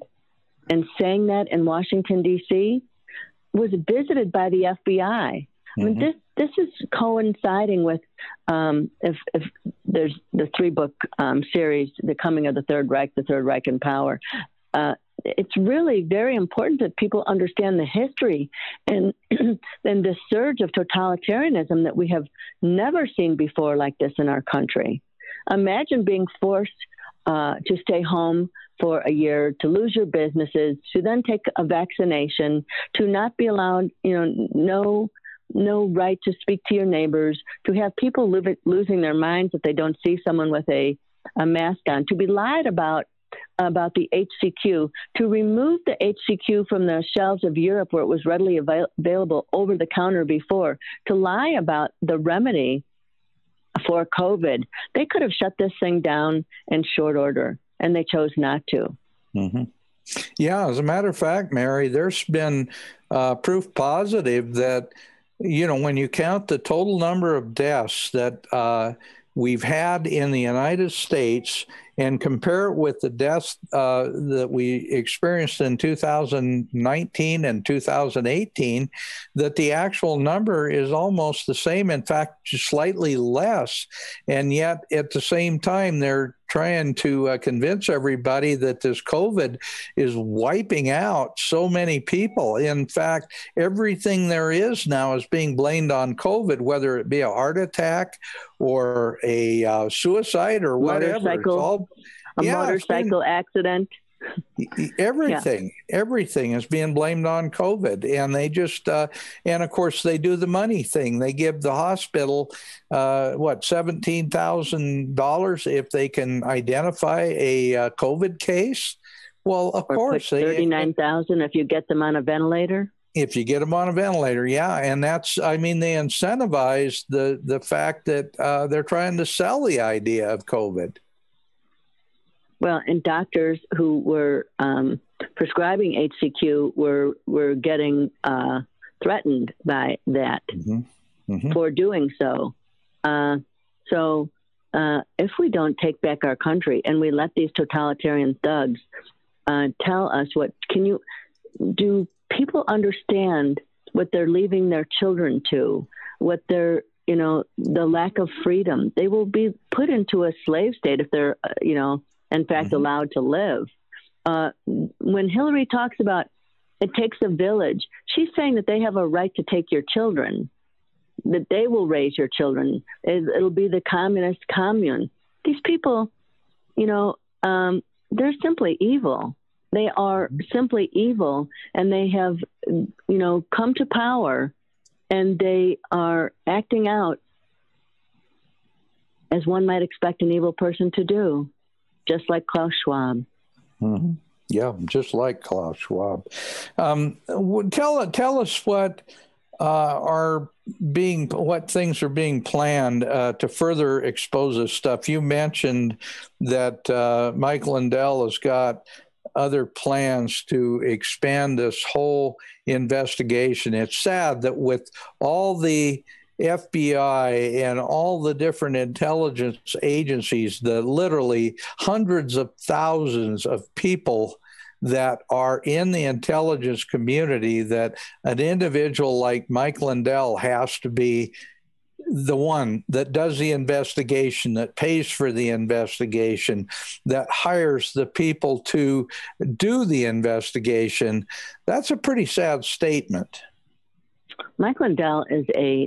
in Washington, D.C., was visited by the FBI. I mean, this is coinciding with if there's the 3-book series, The Coming of the Third Reich in Power. It's really very important that people understand the history and then the surge of totalitarianism that we have never seen before like this in our country. Imagine being forced to stay home for a year, to lose your businesses, to then take a vaccination, to not be allowed, no right to speak to your neighbors, to have people losing their minds if they don't see someone with a mask on, to be lied about the HCQ, to remove the HCQ from the shelves of Europe where it was readily available over the counter before, to lie about the remedy for COVID. They could have shut this thing down in short order, and they chose not to. Mm-hmm. Yeah, as a matter of fact, Mary, there's been proof positive that, when you count the total number of deaths that we've had in the United States and compare it with the deaths that we experienced in 2019 and 2018, that the actual number is almost the same, in fact, slightly less. And yet, at the same time, they're trying to convince everybody that this COVID is wiping out so many people. In fact, everything there is now is being blamed on COVID, whether it be a heart attack or a suicide or whatever. Motorcycle accident. Everything is being blamed on COVID, and they just and of course they do the money thing. They give the hospital $17,000 if they can identify a COVID case. Well, of course, $39,000 if you get them on a ventilator. If you get them on a ventilator, yeah, and that's, I mean, they incentivize the fact that they're trying to sell the idea of COVID. Well, and doctors who were prescribing HCQ were getting threatened by that for doing so. So if we don't take back our country and we let these totalitarian thugs tell us do people understand what they're leaving their children to, what they're, the lack of freedom? They will be put into a slave state if they're, in fact, allowed to live. When Hillary talks about it takes a village, she's saying that they have a right to take your children, that they will raise your children. It'll be the communist commune. These people, they're simply evil. They are simply evil, and they have, come to power, and they are acting out as one might expect an evil person to do. Just like Klaus Schwab. Mm-hmm. Yeah, just like Klaus Schwab. Tell us what things are being planned to further expose this stuff. You mentioned that Mike Lindell has got other plans to expand this whole investigation. It's sad that with all the FBI and all the different intelligence agencies, the literally hundreds of thousands of people that are in the intelligence community, that an individual like Mike Lindell has to be the one that does the investigation, that pays for the investigation, that hires the people to do the investigation. That's a pretty sad statement. Mike Lindell is a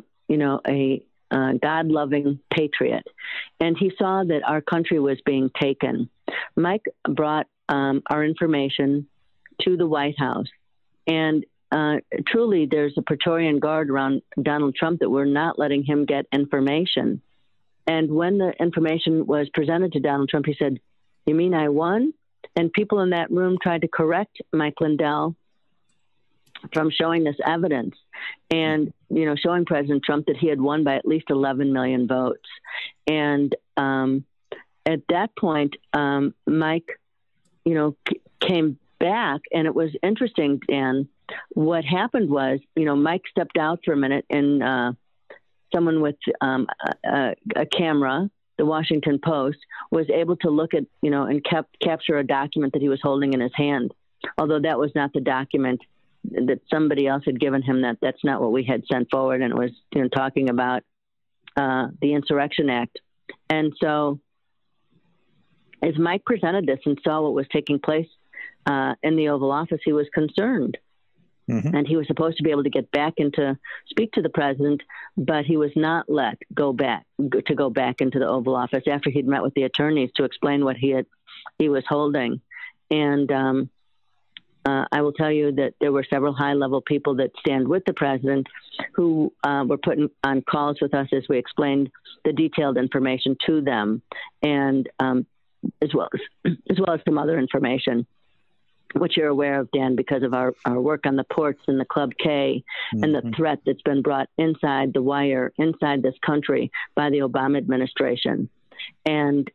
God-loving patriot, and he saw that our country was being taken. Mike brought our information to the White House, and truly there's a Praetorian Guard around Donald Trump that we're not letting him get information. And when the information was presented to Donald Trump, he said, "You mean I won?" And people in that room tried to correct Mike Lindell from showing this evidence and, showing President Trump that he had won by at least 11 million votes. And at that point, Mike, came back, and it was interesting, Dan. What happened was, Mike stepped out for a minute, and someone with a camera, the Washington Post, was able to look at, and capture a document that he was holding in his hand, although that was not the document that somebody else had given him. That's not what we had sent forward, and it was talking about the Insurrection Act. And so as Mike presented this and saw what was taking place in the Oval Office, he was concerned. Mm-hmm. And he was supposed to be able to get back speak to the president, but he was not let go back into the Oval Office after he'd met with the attorneys to explain what he was holding. And I will tell you that there were several high-level people that stand with the president who were put on calls with us as we explained the detailed information to them, and as well as some other information, which you're aware of, Dan, because of our work on the ports and the Club K, mm-hmm. and the threat that's been brought inside the wire, inside this country by the Obama administration. And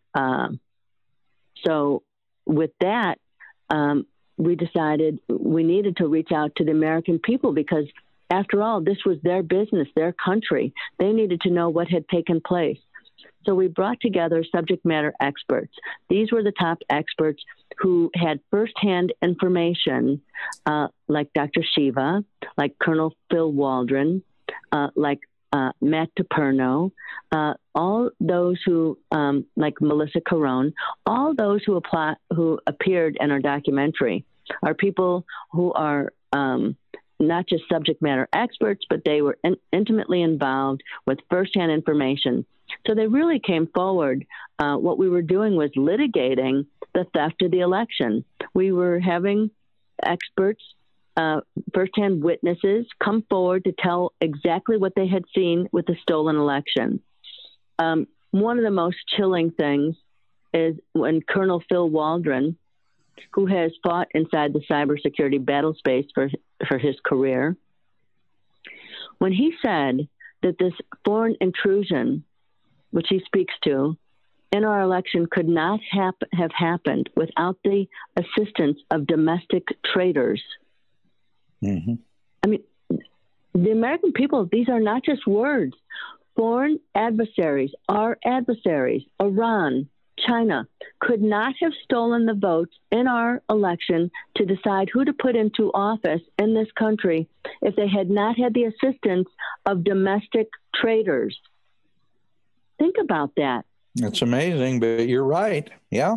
so with that, we decided we needed to reach out to the American people because, after all, this was their business, their country. They needed to know what had taken place. So we brought together subject matter experts. These were the top experts who had firsthand information, like Dr. Shiva, like Colonel Phil Waldron, like Matt DePerno, all those who, like Melissa Carone, all those who appeared in our documentary are people who are not just subject matter experts, but they were intimately involved with firsthand information. So they really came forward. What we were doing was litigating the theft of the election. We were having experts, firsthand witnesses come forward to tell exactly what they had seen with the stolen election. One of the most chilling things is when Colonel Phil Waldron, who has fought inside the cybersecurity battle space for his career, when he said that this foreign intrusion, which he speaks to, in our election could not have happened without the assistance of domestic traitors. Mm-hmm. I mean, the American people, these are not just words. Foreign adversaries, our adversaries, Iran, China, could not have stolen the votes in our election to decide who to put into office in this country if they had not had the assistance of domestic traitors. Think about that. It's amazing, but you're right. Yeah.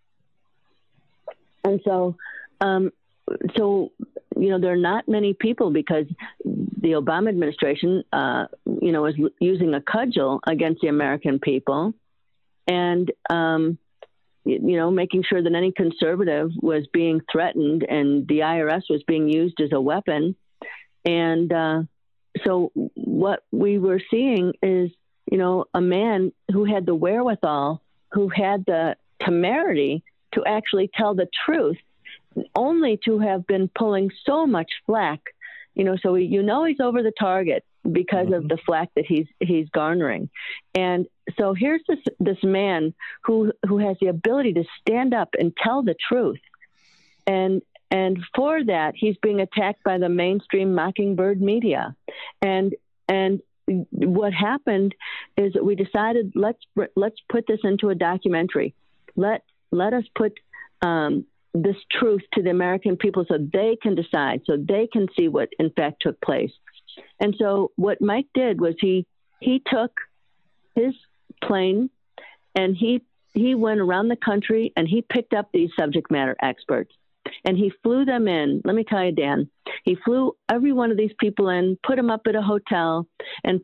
And so, there are not many people, because the Obama administration, is using a cudgel against the American people, and, making sure that any conservative was being threatened and the IRS was being used as a weapon. And so what we were seeing is, a man who had the wherewithal, who had the temerity to actually tell the truth, only to have been pulling so much flack, so he's over the target because of the flack that he's garnering. And so here's this man who has the ability to stand up and tell the truth. And for that, he's being attacked by the mainstream mockingbird media. And what happened is that we decided, let's put this into a documentary. Let us put this truth to the American people so they can decide, so they can see what in fact took place. And so what Mike did was he took his plane and he went around the country and he picked up these subject matter experts and he flew them in. Let me tell you, Dan, he flew every one of these people in, put them up at a hotel, and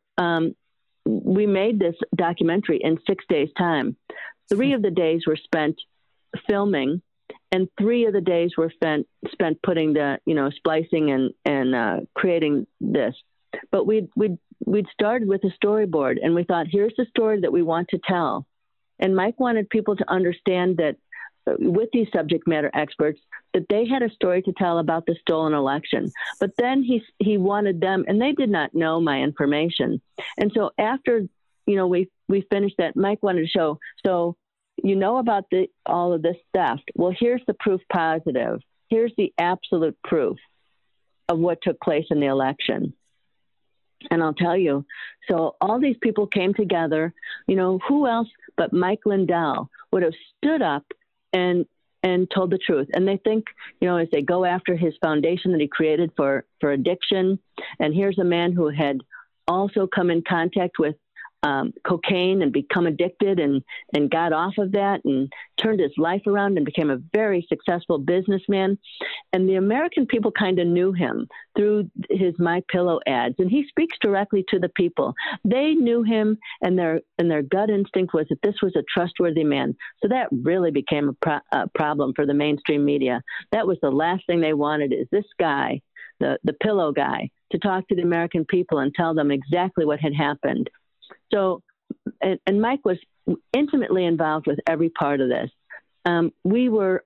we made this documentary in 6 days' time. 3 of the days were spent filming, and 3 of the days were spent putting the, splicing and creating this. But we'd started with a storyboard, and we thought, here's the story that we want to tell. And Mike wanted people to understand that with these subject matter experts, that they had a story to tell about the stolen election. But then he wanted them, and they did not know my information. And so after, we finished that, Mike wanted to show, so about all of this theft. Well, here's the proof positive. Here's the absolute proof of what took place in the election. And I'll tell you, so all these people came together. Who else but Mike Lindell would have stood up and told the truth? And they think, as they go after his foundation that he created for addiction, and here's a man who had also come in contact with cocaine and become addicted and got off of that and turned his life around and became a very successful businessman. And the American people kind of knew him through his MyPillow ads. And he speaks directly to the people. They knew him, and their gut instinct was that this was a trustworthy man. So that really became a problem for the mainstream media. That was the last thing they wanted, is this guy, the pillow guy, to talk to the American people and tell them exactly what had happened. So, and Mike was intimately involved with every part of this. We were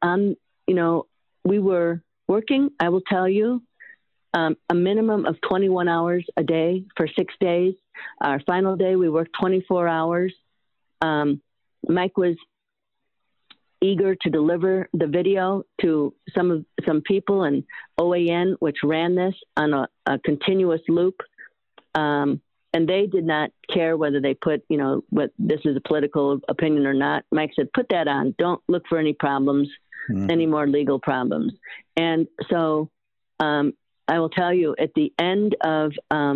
working, I will tell you, a minimum of 21 hours a day for 6 days. Our final day, we worked 24 hours. Mike was eager to deliver the video to some people, and OAN, which ran this on a continuous loop. And they did not care whether they put, what this is a political opinion or not. Mike said, put that on. Don't look for any problems, any more legal problems. And so I will tell you, at the end of,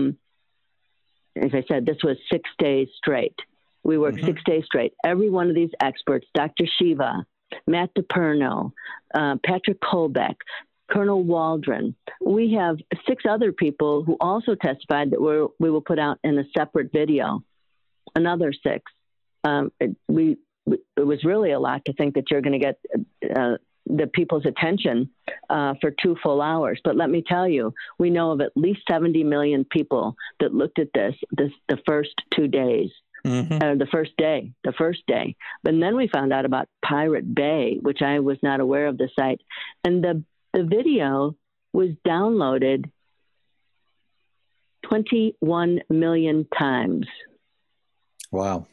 as I said, this was 6 days straight. We worked 6 days straight. Every one of these experts, Dr. Shiva, Matt DePerno, Patrick Kolbeck, Colonel Waldron. We have 6 other people who also testified that we will put out in a separate video. Another 6. We it was really a lot to think that you're going to get the people's attention for 2 full hours. But let me tell you, we know of at least 70 million people that looked at this the first 2 days. The first day. But then we found out about Pirate Bay, which I was not aware of the site. And the video was downloaded 21 million times. Wow.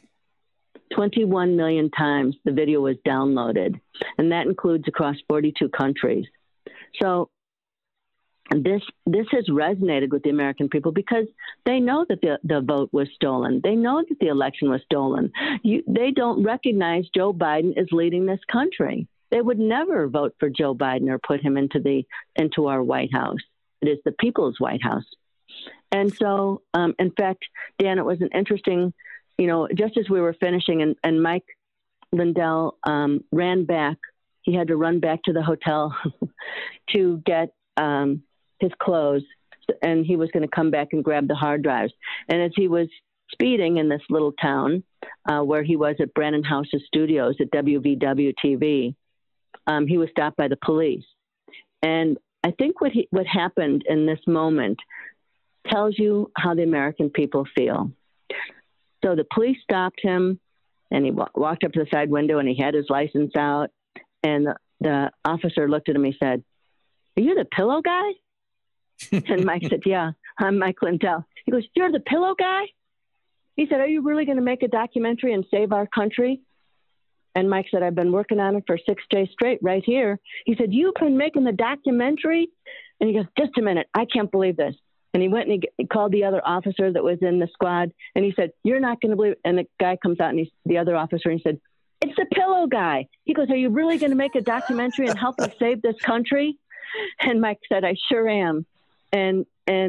21 million times the video was downloaded. And that includes across 42 countries. So this has resonated with the American people because they know that the vote was stolen. They know that the election was stolen. They don't recognize Joe Biden is leading this country. They would never vote for Joe Biden or put him into our White House. It is the people's White House. And so, in fact, Dan, it was an interesting, just as we were finishing and Mike Lindell ran back, he had to run back to the hotel to get his clothes, and he was going to come back and grab the hard drives. And as he was speeding in this little town where he was at Brannon House's studios at WVW TV, he was stopped by the police. And I think what happened in this moment tells you how the American people feel. So the police stopped him, and he walked up to the side window, and he had his license out. And the officer looked at him. He said, "Are you the pillow guy?" And Mike said, "Yeah, I'm Mike Lindell." He goes, "You're the pillow guy?" He said, "Are you really going to make a documentary and save our country?" And Mike said, "I've been working on it for 6 days straight right here." He said, "You've been making the documentary?" And he goes, "Just a minute. I can't believe this." And he went and he called the other officer that was in the squad. And he said, "You're not going to believe it." And the guy comes out, and he's the other officer, and he said, "It's the pillow guy." He goes, "Are you really going to make a documentary and help us save this country?" And Mike said, "I sure am." And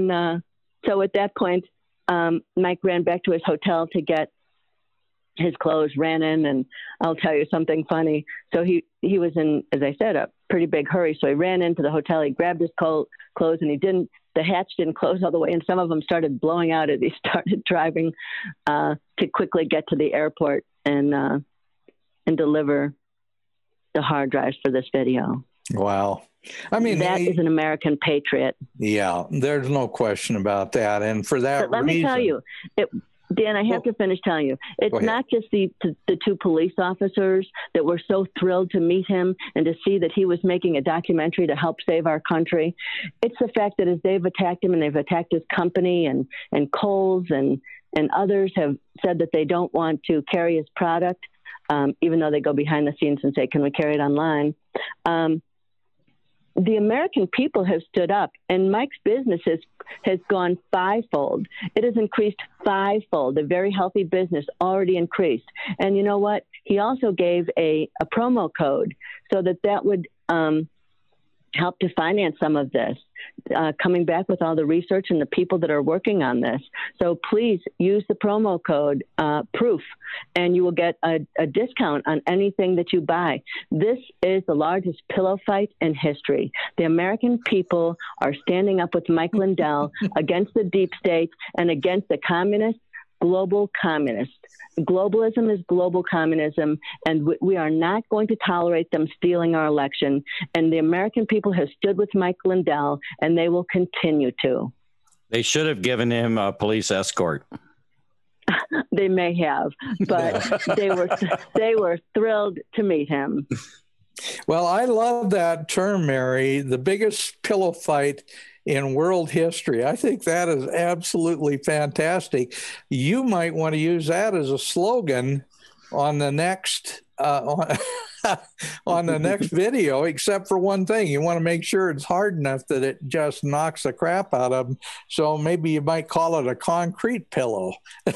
so at that point, Mike ran back to his hotel to get his clothes, ran in, and I'll tell you something funny. So he was in, as I said, a pretty big hurry. So he ran into the hotel, he grabbed his clothes, and the hatch didn't close all the way, and some of them started blowing out as he started driving to quickly get to the airport and deliver the hard drives for this video. Wow. I mean, that is an American patriot. Yeah, there's no question about that. And for that but let me tell you, Dan, I have to finish telling you, it's not just the 2 police officers that were so thrilled to meet him and to see that he was making a documentary to help save our country. It's the fact that as they've attacked him and they've attacked his company and Kohl's and others have said that they don't want to carry his product, even though they go behind the scenes and say, "Can we carry it online?" The American people have stood up, and Mike's business has gone 5-fold. It has increased 5-fold. A very healthy business already increased. And you know what? He also gave a promo code so that would help to finance some of this, coming back with all the research and the people that are working on this. So please use the promo code PROOF, and you will get a discount on anything that you buy. This is the largest pillow fight in history. The American people are standing up with Mike Lindell against the deep state and against the global communists. Globalism is global communism, and we are not going to tolerate them stealing our election. And the American people have stood with Mike Lindell, and they will continue to. They should have given him a police escort. They may have, but they were thrilled to meet him. Well, I love that term, Mary, the biggest pillow fight in world history. I think that is absolutely fantastic. You might want to use that as a slogan on the next on the next video, except for one thing. You want to make sure it's hard enough that it just knocks the crap out of them. So maybe you might call it a concrete pillow.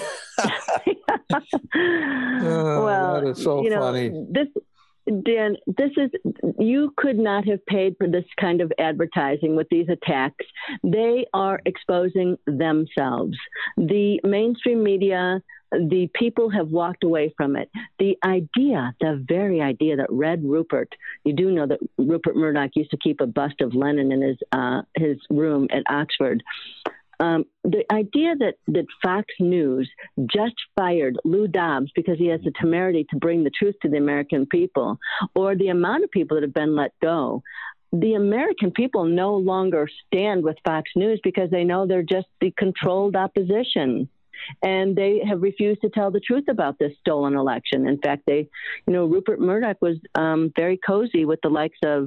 Well, that is so funny. Dan, you could not have paid for this kind of advertising with these attacks. They are exposing themselves. The mainstream media, the people have walked away from it. The very idea that Red Rupert, you do know that Rupert Murdoch used to keep a bust of Lenin in his room at Oxford. the idea that Fox News just fired Lou Dobbs because he has the temerity to bring the truth to the American people, or the amount of people that have been let go, the American people no longer stand with Fox News because they know they're just the controlled opposition. And they have refused to tell the truth about this stolen election. In fact, Rupert Murdoch was very cozy with the likes of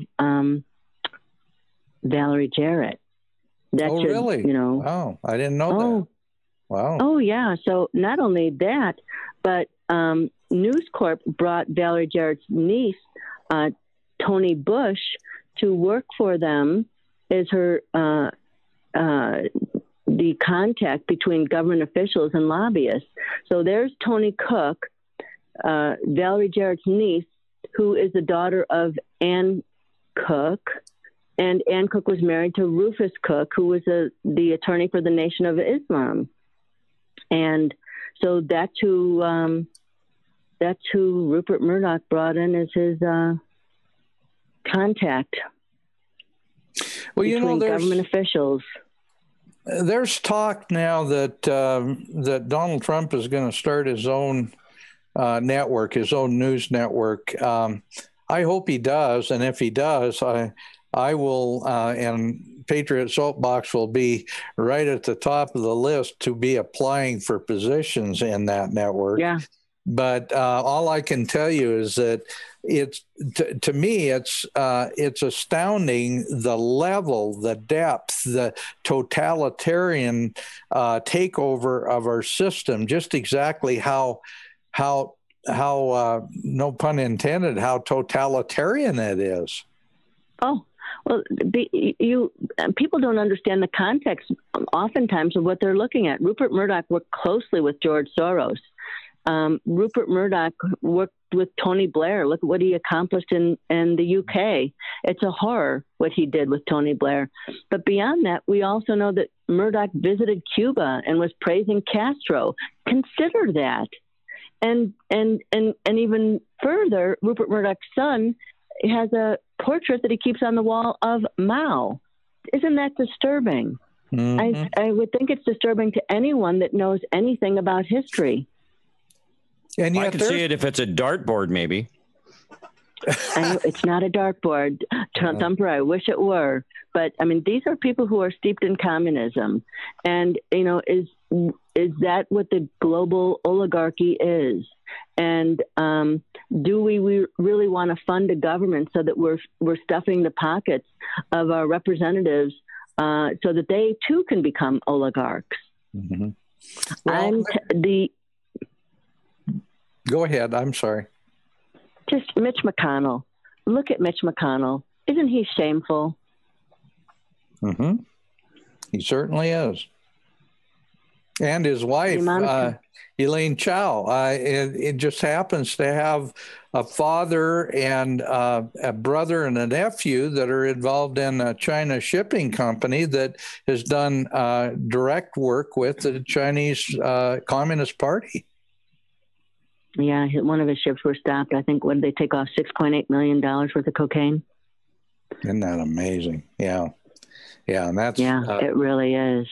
Valerie Jarrett. Really? Oh, I didn't know that. Wow. Oh, yeah. So not only that, but News Corp brought Valerie Jarrett's niece, Tony Bush, to work for them as her the contact between government officials and lobbyists. So there's Tony Cook, Valerie Jarrett's niece, who is the daughter of Ann Cook. And Ann Cook was married to Rufus Cook, who was the attorney for the Nation of Islam. And so that's who Rupert Murdoch brought in as his contact between government officials. There's talk now that Donald Trump is going to start his own network, his own news network. I hope he does, and if he does, I will, and Patriot Soapbox will be right at the top of the list to be applying for positions in that network. Yeah. But all I can tell you is that to me, it's astounding the level, the depth, the totalitarian takeover of our system. Just exactly how no pun intended, how totalitarian it is. Oh. Well, people don't understand the context oftentimes of what they're looking at. Rupert Murdoch worked closely with George Soros. Rupert Murdoch worked with Tony Blair. Look at what he accomplished in the UK. It's a horror what he did with Tony Blair. But beyond that, we also know that Murdoch visited Cuba and was praising Castro. Consider that. And even further, Rupert Murdoch's son has a portrait that he keeps on the wall of Mao. Isn't that disturbing? Mm-hmm. I would think it's disturbing to anyone that knows anything about history. And yet I can see it if it's a dartboard, maybe. It's not a dartboard, Thumper. I wish it were. But, I mean, these are people who are steeped in communism. And, is that what the global oligarchy is? And do we really want to fund a government so that we're stuffing the pockets of our representatives so that they, too, can become oligarchs? Mm-hmm. Well, go ahead. I'm sorry. Just Mitch McConnell. Look at Mitch McConnell. Isn't he shameful? Mm-hmm. He certainly is. And his wife, Elaine Chao. It just happens to have a father and a brother and a nephew that are involved in a China shipping company that has done direct work with the Chinese Communist Party. Yeah, one of his ships were stopped. I think, what did they take off? $6.8 million worth of cocaine. Isn't that amazing? Yeah. Yeah, and that's... Yeah, it really is.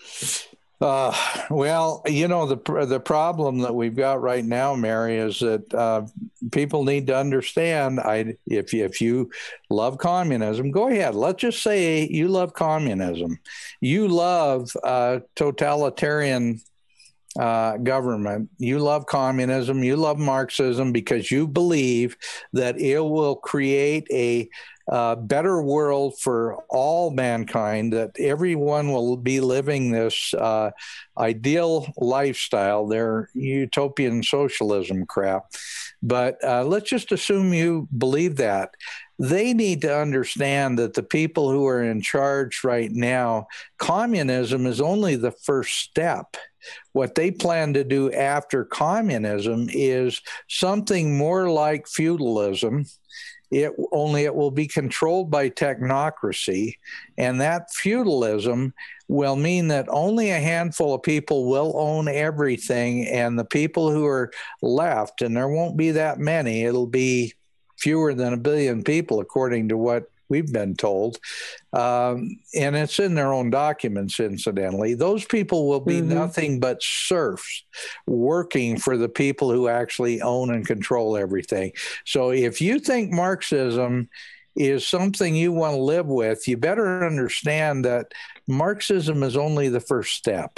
Well, the problem that we've got right now, Mary, is that people need to understand. If you love communism, go ahead. Let's just say you love communism. You love totalitarian government. You love communism. You love Marxism because you believe that it will create a better world for all mankind, that everyone will be living this ideal lifestyle, their utopian socialism crap. But let's just assume you believe that. They need to understand that the people who are in charge right now, communism is only the first step. What they plan to do after communism is something more like feudalism. It will be controlled by technocracy, and that feudalism will mean that only a handful of people will own everything, and the people who are left, and there won't be that many, it'll be fewer than 1 billion people, according to what we've been told, and it's in their own documents, incidentally. Those people will be nothing but serfs working for the people who actually own and control everything. So if you think Marxism is something you want to live with, you better understand that Marxism is only the first step.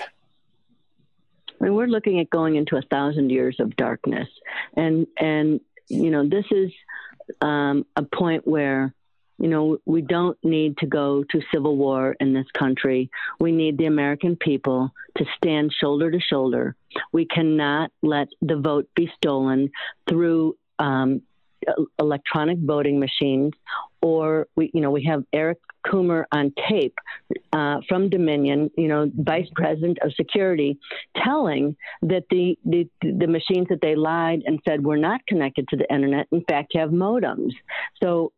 I mean, we're looking at going into 1,000 years of darkness. And this is a point where, we don't need to go to civil war in this country. We need the American people to stand shoulder to shoulder. We cannot let the vote be stolen through electronic voting machines, or we have Eric Coomer on tape from Dominion, Vice President of Security, telling that the machines that they lied and said were not connected to the internet, in fact, have modems. So,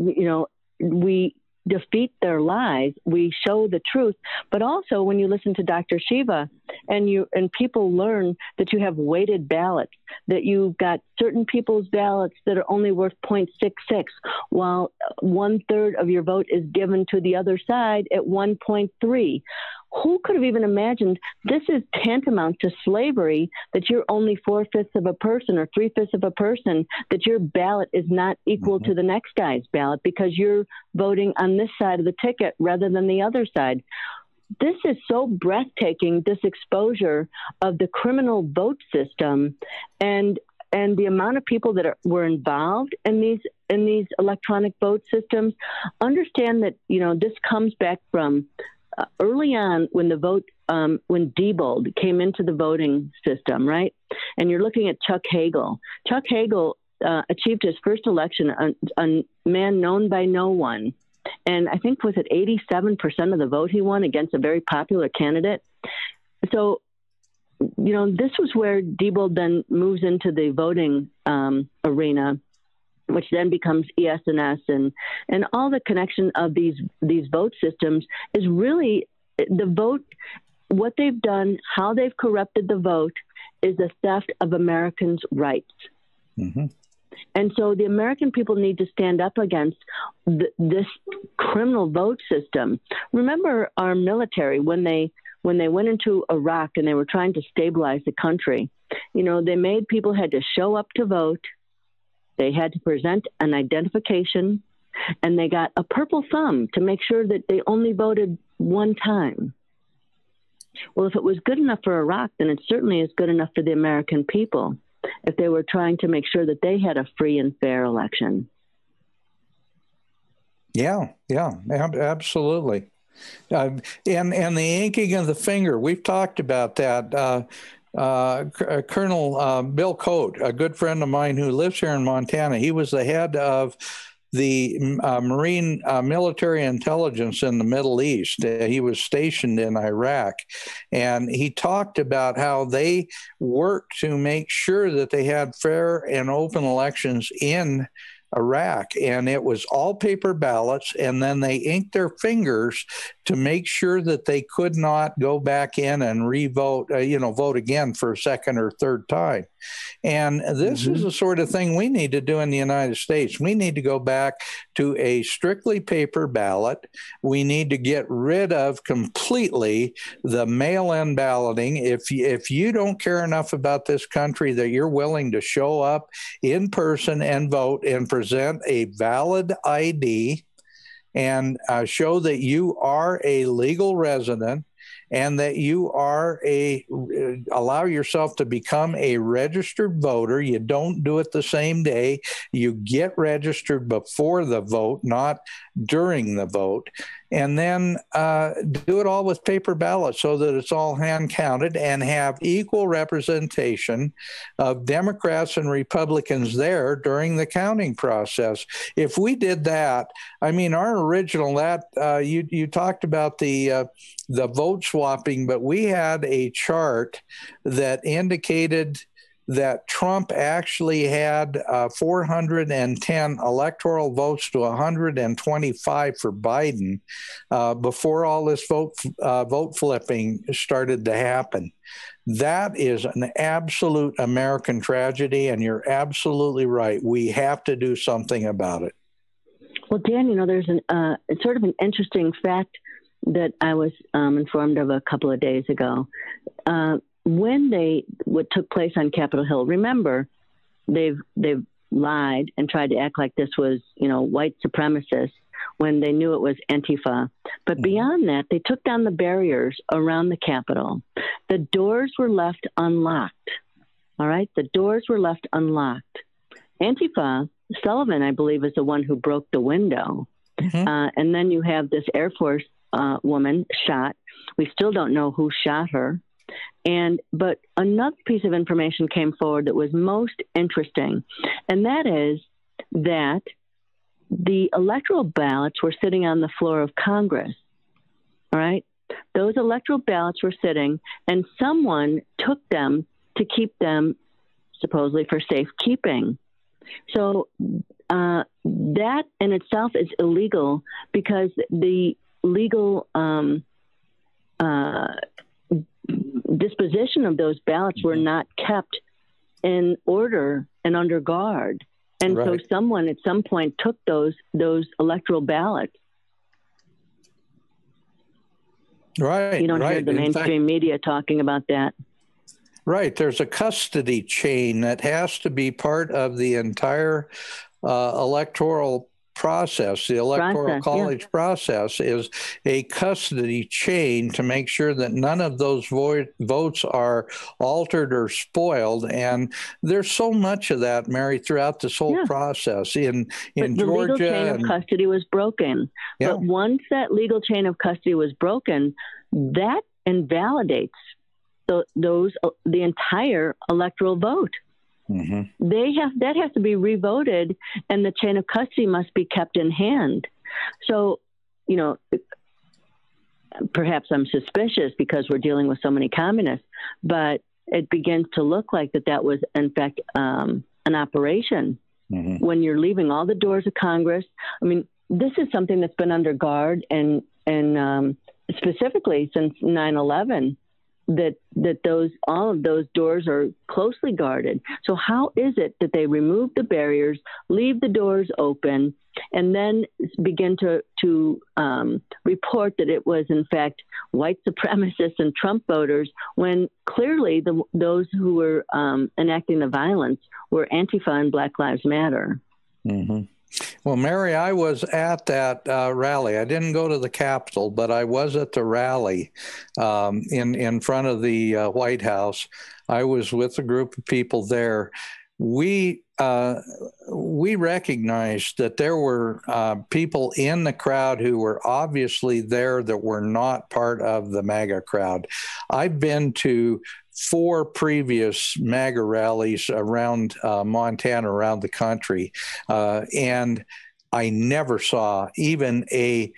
we defeat their lies, we show the truth. But also, when you listen to Dr. Shiva and people learn that you have weighted ballots, that you've got certain people's ballots that are only worth 0.66, while 1/3 of your vote is given to the other side at 1.3. Who could have even imagined this is tantamount to slavery, that you're only 4/5 of a person or 3/5 of a person, that your ballot is not equal to the next guy's ballot because you're voting on this side of the ticket rather than the other side. This is so breathtaking, this exposure of the criminal vote system and the amount of people that were involved in these electronic vote systems. Understand that, this comes back from early on when the vote, when Diebold came into the voting system, right? And you're looking at Chuck Hagel. Chuck Hagel achieved his first election, a man known by no one. And I think was it 87% of the vote he won against a very popular candidate. So, this was where Diebold then moves into the voting arena, which then becomes ES&S, and all the connection of these vote systems is really the vote. What they've done, how they've corrupted the vote, is the theft of Americans' rights. And so the American people need to stand up against this criminal vote system. Remember our military when they went into Iraq and they were trying to stabilize the country. They made people had to show up to vote. They had to present an identification, and they got a purple thumb to make sure that they only voted one time. Well, if it was good enough for Iraq, then it certainly is good enough for the American people if they were trying to make sure that they had a free and fair election. Yeah, absolutely. And the inking of the finger, we've talked about that. Colonel Bill Coate, a good friend of mine who lives here in Montana, he was the head of the Marine military intelligence in the Middle East. He was stationed in Iraq, and he talked about how they worked to make sure that they had fair and open elections in Iraq, and it was all paper ballots, and then they inked their fingers to make sure that they could not go back in and re-vote, vote again for a second or third time. And this is the sort of thing we need to do in the United States. We need to go back to a strictly paper ballot. We need to get rid of completely the mail-in balloting. If you don't care enough about this country that you're willing to show up in person and vote and present a valid ID and show that you are a legal resident and that you are allow yourself to become a registered voter. You don't do it the same day. You get registered before the vote, not during the vote. And then do it all with paper ballots so that it's all hand counted and have equal representation of Democrats and Republicans there during the counting process. If we did that, our original, you talked about the vote swapping, but we had a chart that indicated that Trump actually had 410 electoral votes to 125 for Biden before all this vote flipping started to happen. That is an absolute American tragedy, and you're absolutely right. We have to do something about it. Well, Dan, there's it's sort of an interesting fact that I was informed of a couple of days ago. When what took place on Capitol Hill, remember, they've lied and tried to act like this was, white supremacists when they knew it was Antifa. But beyond that, they took down the barriers around the Capitol. The doors were left unlocked. All right? The doors were left unlocked. Antifa, Sullivan, I believe, is the one who broke the window. And then you have this Air Force woman shot. We still don't know who shot her. But another piece of information came forward that was most interesting, and that is that the electoral ballots were sitting on the floor of Congress. All right? Those electoral ballots were sitting, and someone took them to keep them supposedly for safekeeping. So that in itself is illegal because the legal disposition of those ballots were not kept in order and under guard. And so someone at some point took those electoral ballots. Right. You don't hear the mainstream media talking about that. Right. There's a custody chain that has to be part of the entire electoral process. The electoral college process is a custody chain to make sure that none of those votes are altered or spoiled. And there's so much of that, Mary, throughout this whole process in Georgia. The legal chain of custody was broken. Yeah. But once that legal chain of custody was broken, that invalidates the entire electoral vote. That has to be revoted, and the chain of custody must be kept in hand. So, perhaps I'm suspicious because we're dealing with so many communists, but it begins to look like that was, in fact, an operation. When you're leaving all the doors of Congress. I mean, this is something that's been under guard and specifically since 9/11. That all of those doors are closely guarded. So how is it that they remove the barriers, leave the doors open, and then begin to report that it was in fact white supremacists and Trump voters, when clearly those who were enacting the violence were Antifa and Black Lives Matter? Well, Mary, I was at that rally. I didn't go to the Capitol, but I was at the rally in front of the White House. I was with a group of people there. We recognized that there were people in the crowd who were obviously there that were not part of the MAGA crowd. I've been to 4 previous MAGA rallies around Montana, around the country, and I never saw even a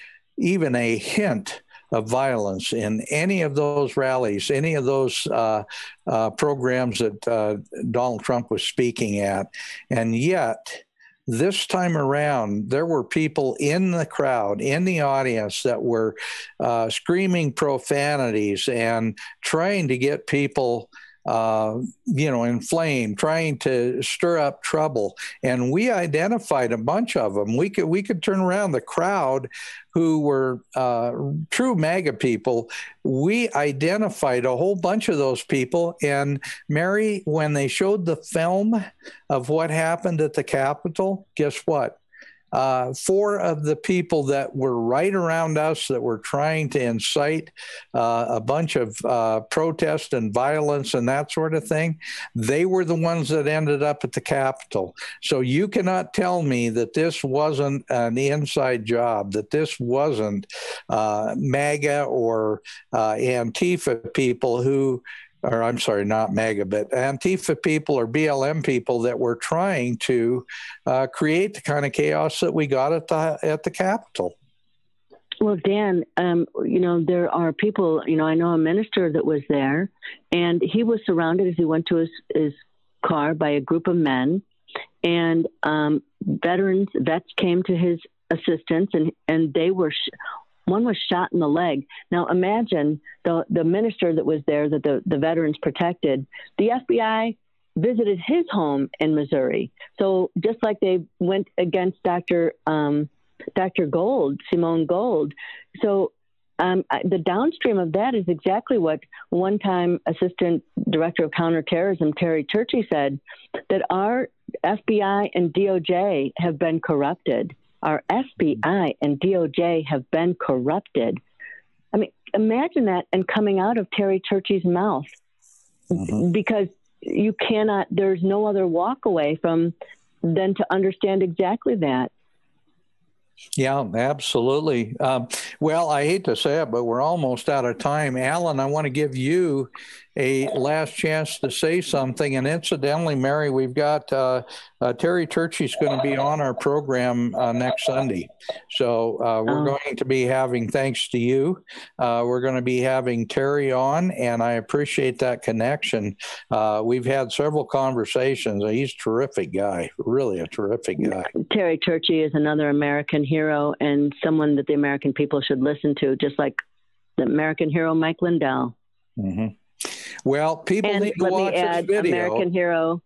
hint of violence in any of those rallies, any of those programs that Donald Trump was speaking at. And yet, this time around, there were people in the crowd, in the audience, that were screaming profanities and trying to get people inflamed, trying to stir up trouble. And we identified a bunch of them. We could turn around the crowd who were true MAGA people. We identified a whole bunch of those people. And Mary, when they showed the film of what happened at the Capitol, guess what? 4 of the people that were right around us that were trying to incite a bunch of protest and violence and that sort of thing, they were the ones that ended up at the Capitol. So you cannot tell me that this wasn't an inside job, that this wasn't MAGA or Antifa people who, or I'm sorry, not MAGA, but Antifa people or BLM people that were trying to create the kind of chaos that we got at the Capitol. Well, Dan, there are people, I know a minister that was there, and he was surrounded as he went to his car by a group of men, and vets came to his assistance, and they were one was shot in the leg. Now imagine the minister that was there that the veterans protected. The FBI visited his home in Missouri. So just like they went against Dr. Dr. Gold, Simone Gold. So the downstream of that is exactly what one-time Assistant Director of Counterterrorism, Terry Turchie, said, that our FBI and DOJ have been corrupted. Our FBI and DOJ have been corrupted. I mean, imagine that and coming out of Terry Turchie's mouth, because you cannot, there's no other walk away from than to understand exactly that. Yeah, absolutely. Well, I hate to say it, but we're almost out of time. Alan, I want to give you a last chance to say something. And incidentally, Mary, we've got Terry Turchie's going to be on our program next Sunday. So we're going to be having, thanks to you, we're going to be having Terry on, and I appreciate that connection. We've had several conversations. He's a terrific guy, really a terrific guy. Terry Turchie is another American hero and someone that the American people should listen to, just like the American hero Mike Lindell. Mm-hmm. Well, people need to watch this video. American hero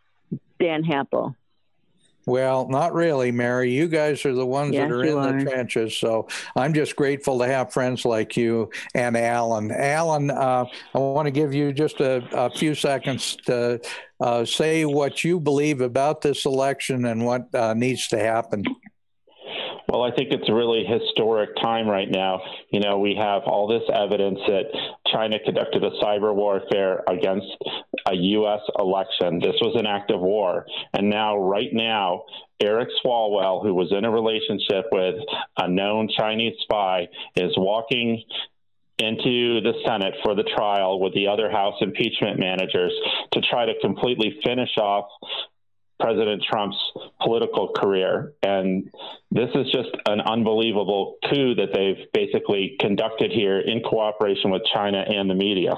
Dan Happel. Well, not really, Mary. You guys are the ones that are in the trenches. So I'm just grateful to have friends like you and Alan. Alan, I want to give you just a few seconds to say what you believe about this election and what needs to happen. Well, I think it's a really historic time right now. You know, we have all this evidence that China conducted a cyber warfare against a U.S. election. This was an act of war. And now, right now, Eric Swalwell, who was in a relationship with a known Chinese spy, is walking into the Senate for the trial with the other House impeachment managers to try to completely finish off President Trump's political career. And this is just an unbelievable coup that they've basically conducted here in cooperation with China and the media.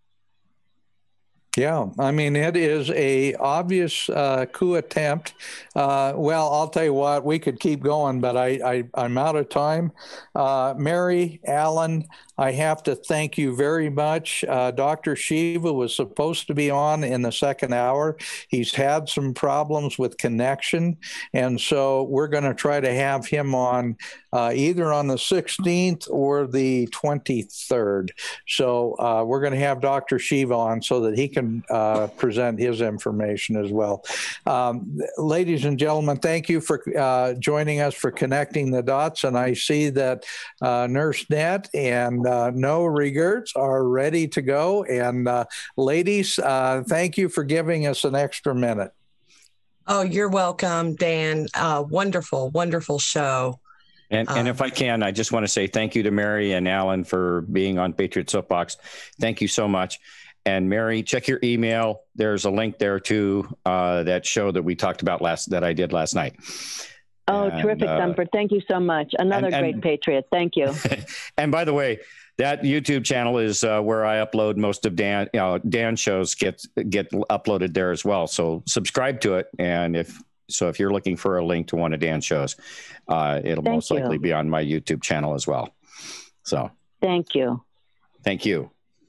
Yeah, I mean, it is a obvious coup attempt. Well, I'll tell you what, we could keep going, but I'm out of time. Mary, Alan, I have to thank you very much. Dr. Shiva was supposed to be on in the second hour. He's had some problems with connection, and so we're going to try to have him on either on the 16th or the 23rd. So we're going to have Dr. Shiva on so that he can present his information as well. Ladies and gentlemen, thank you for joining us for Connecting the Dots. And I see that Nurse Net and No Regrets are ready to go. And ladies, thank you for giving us an extra minute. Oh, you're welcome, Dan. Wonderful, wonderful show. And if I can, I just want to say thank you to Mary and Alan for being on Patriot Soapbox. Thank you so much. And Mary, check your email. There's a link there to that show that we talked about that I did last night. Oh, and, terrific, Thumper. Thank you so much. Another great Patriot. Thank you. And by the way, that YouTube channel is where I upload most of Dan's shows get uploaded there as well. So subscribe to it. And if you're looking for a link to one of Dan's shows, it'll most likely be on my YouTube channel as well. So thank you. Thank you.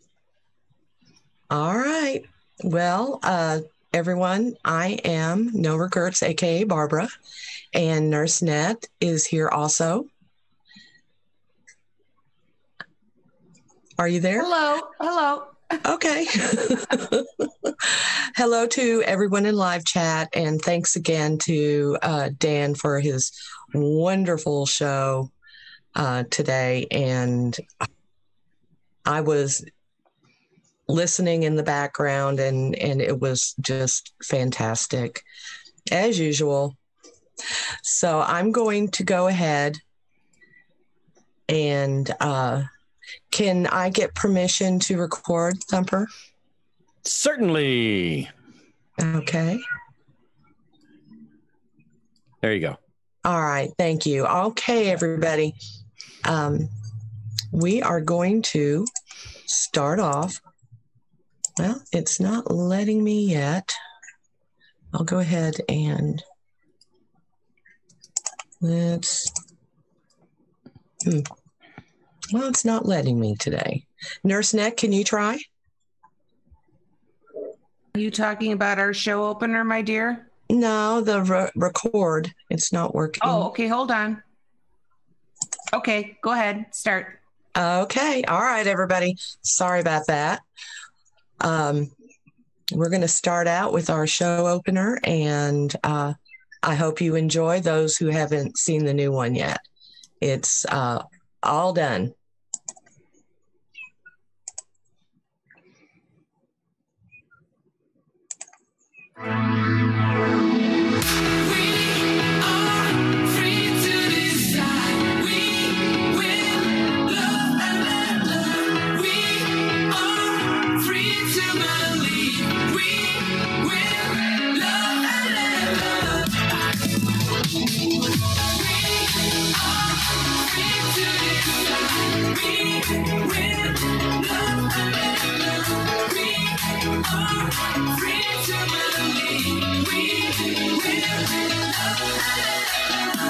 All right. Well, everyone, I am No Regrets, aka Barbara, and Nurse Net is here also. Are you there? Hello. Okay. Hello to everyone in live chat, and thanks again to Dan for his wonderful show today. And I was listening in the background, and it was just fantastic, as usual. So I'm going to go ahead and can I get permission to record, Thumper? Certainly. Okay. There you go. All right. Thank you. Okay, everybody. We are going to start off. Well, it's not letting me yet. I'll go ahead and let's... Well, it's not letting me today. Nurse Net, can you try? Are you talking about our show opener, my dear? No, the record. It's not working. Oh, okay. Hold on. Okay, go ahead. Start. Okay. All right, everybody. Sorry about that. We're going to start out with our show opener, and I hope you enjoy those who haven't seen the new one yet. It's all done. Free to believe we will love.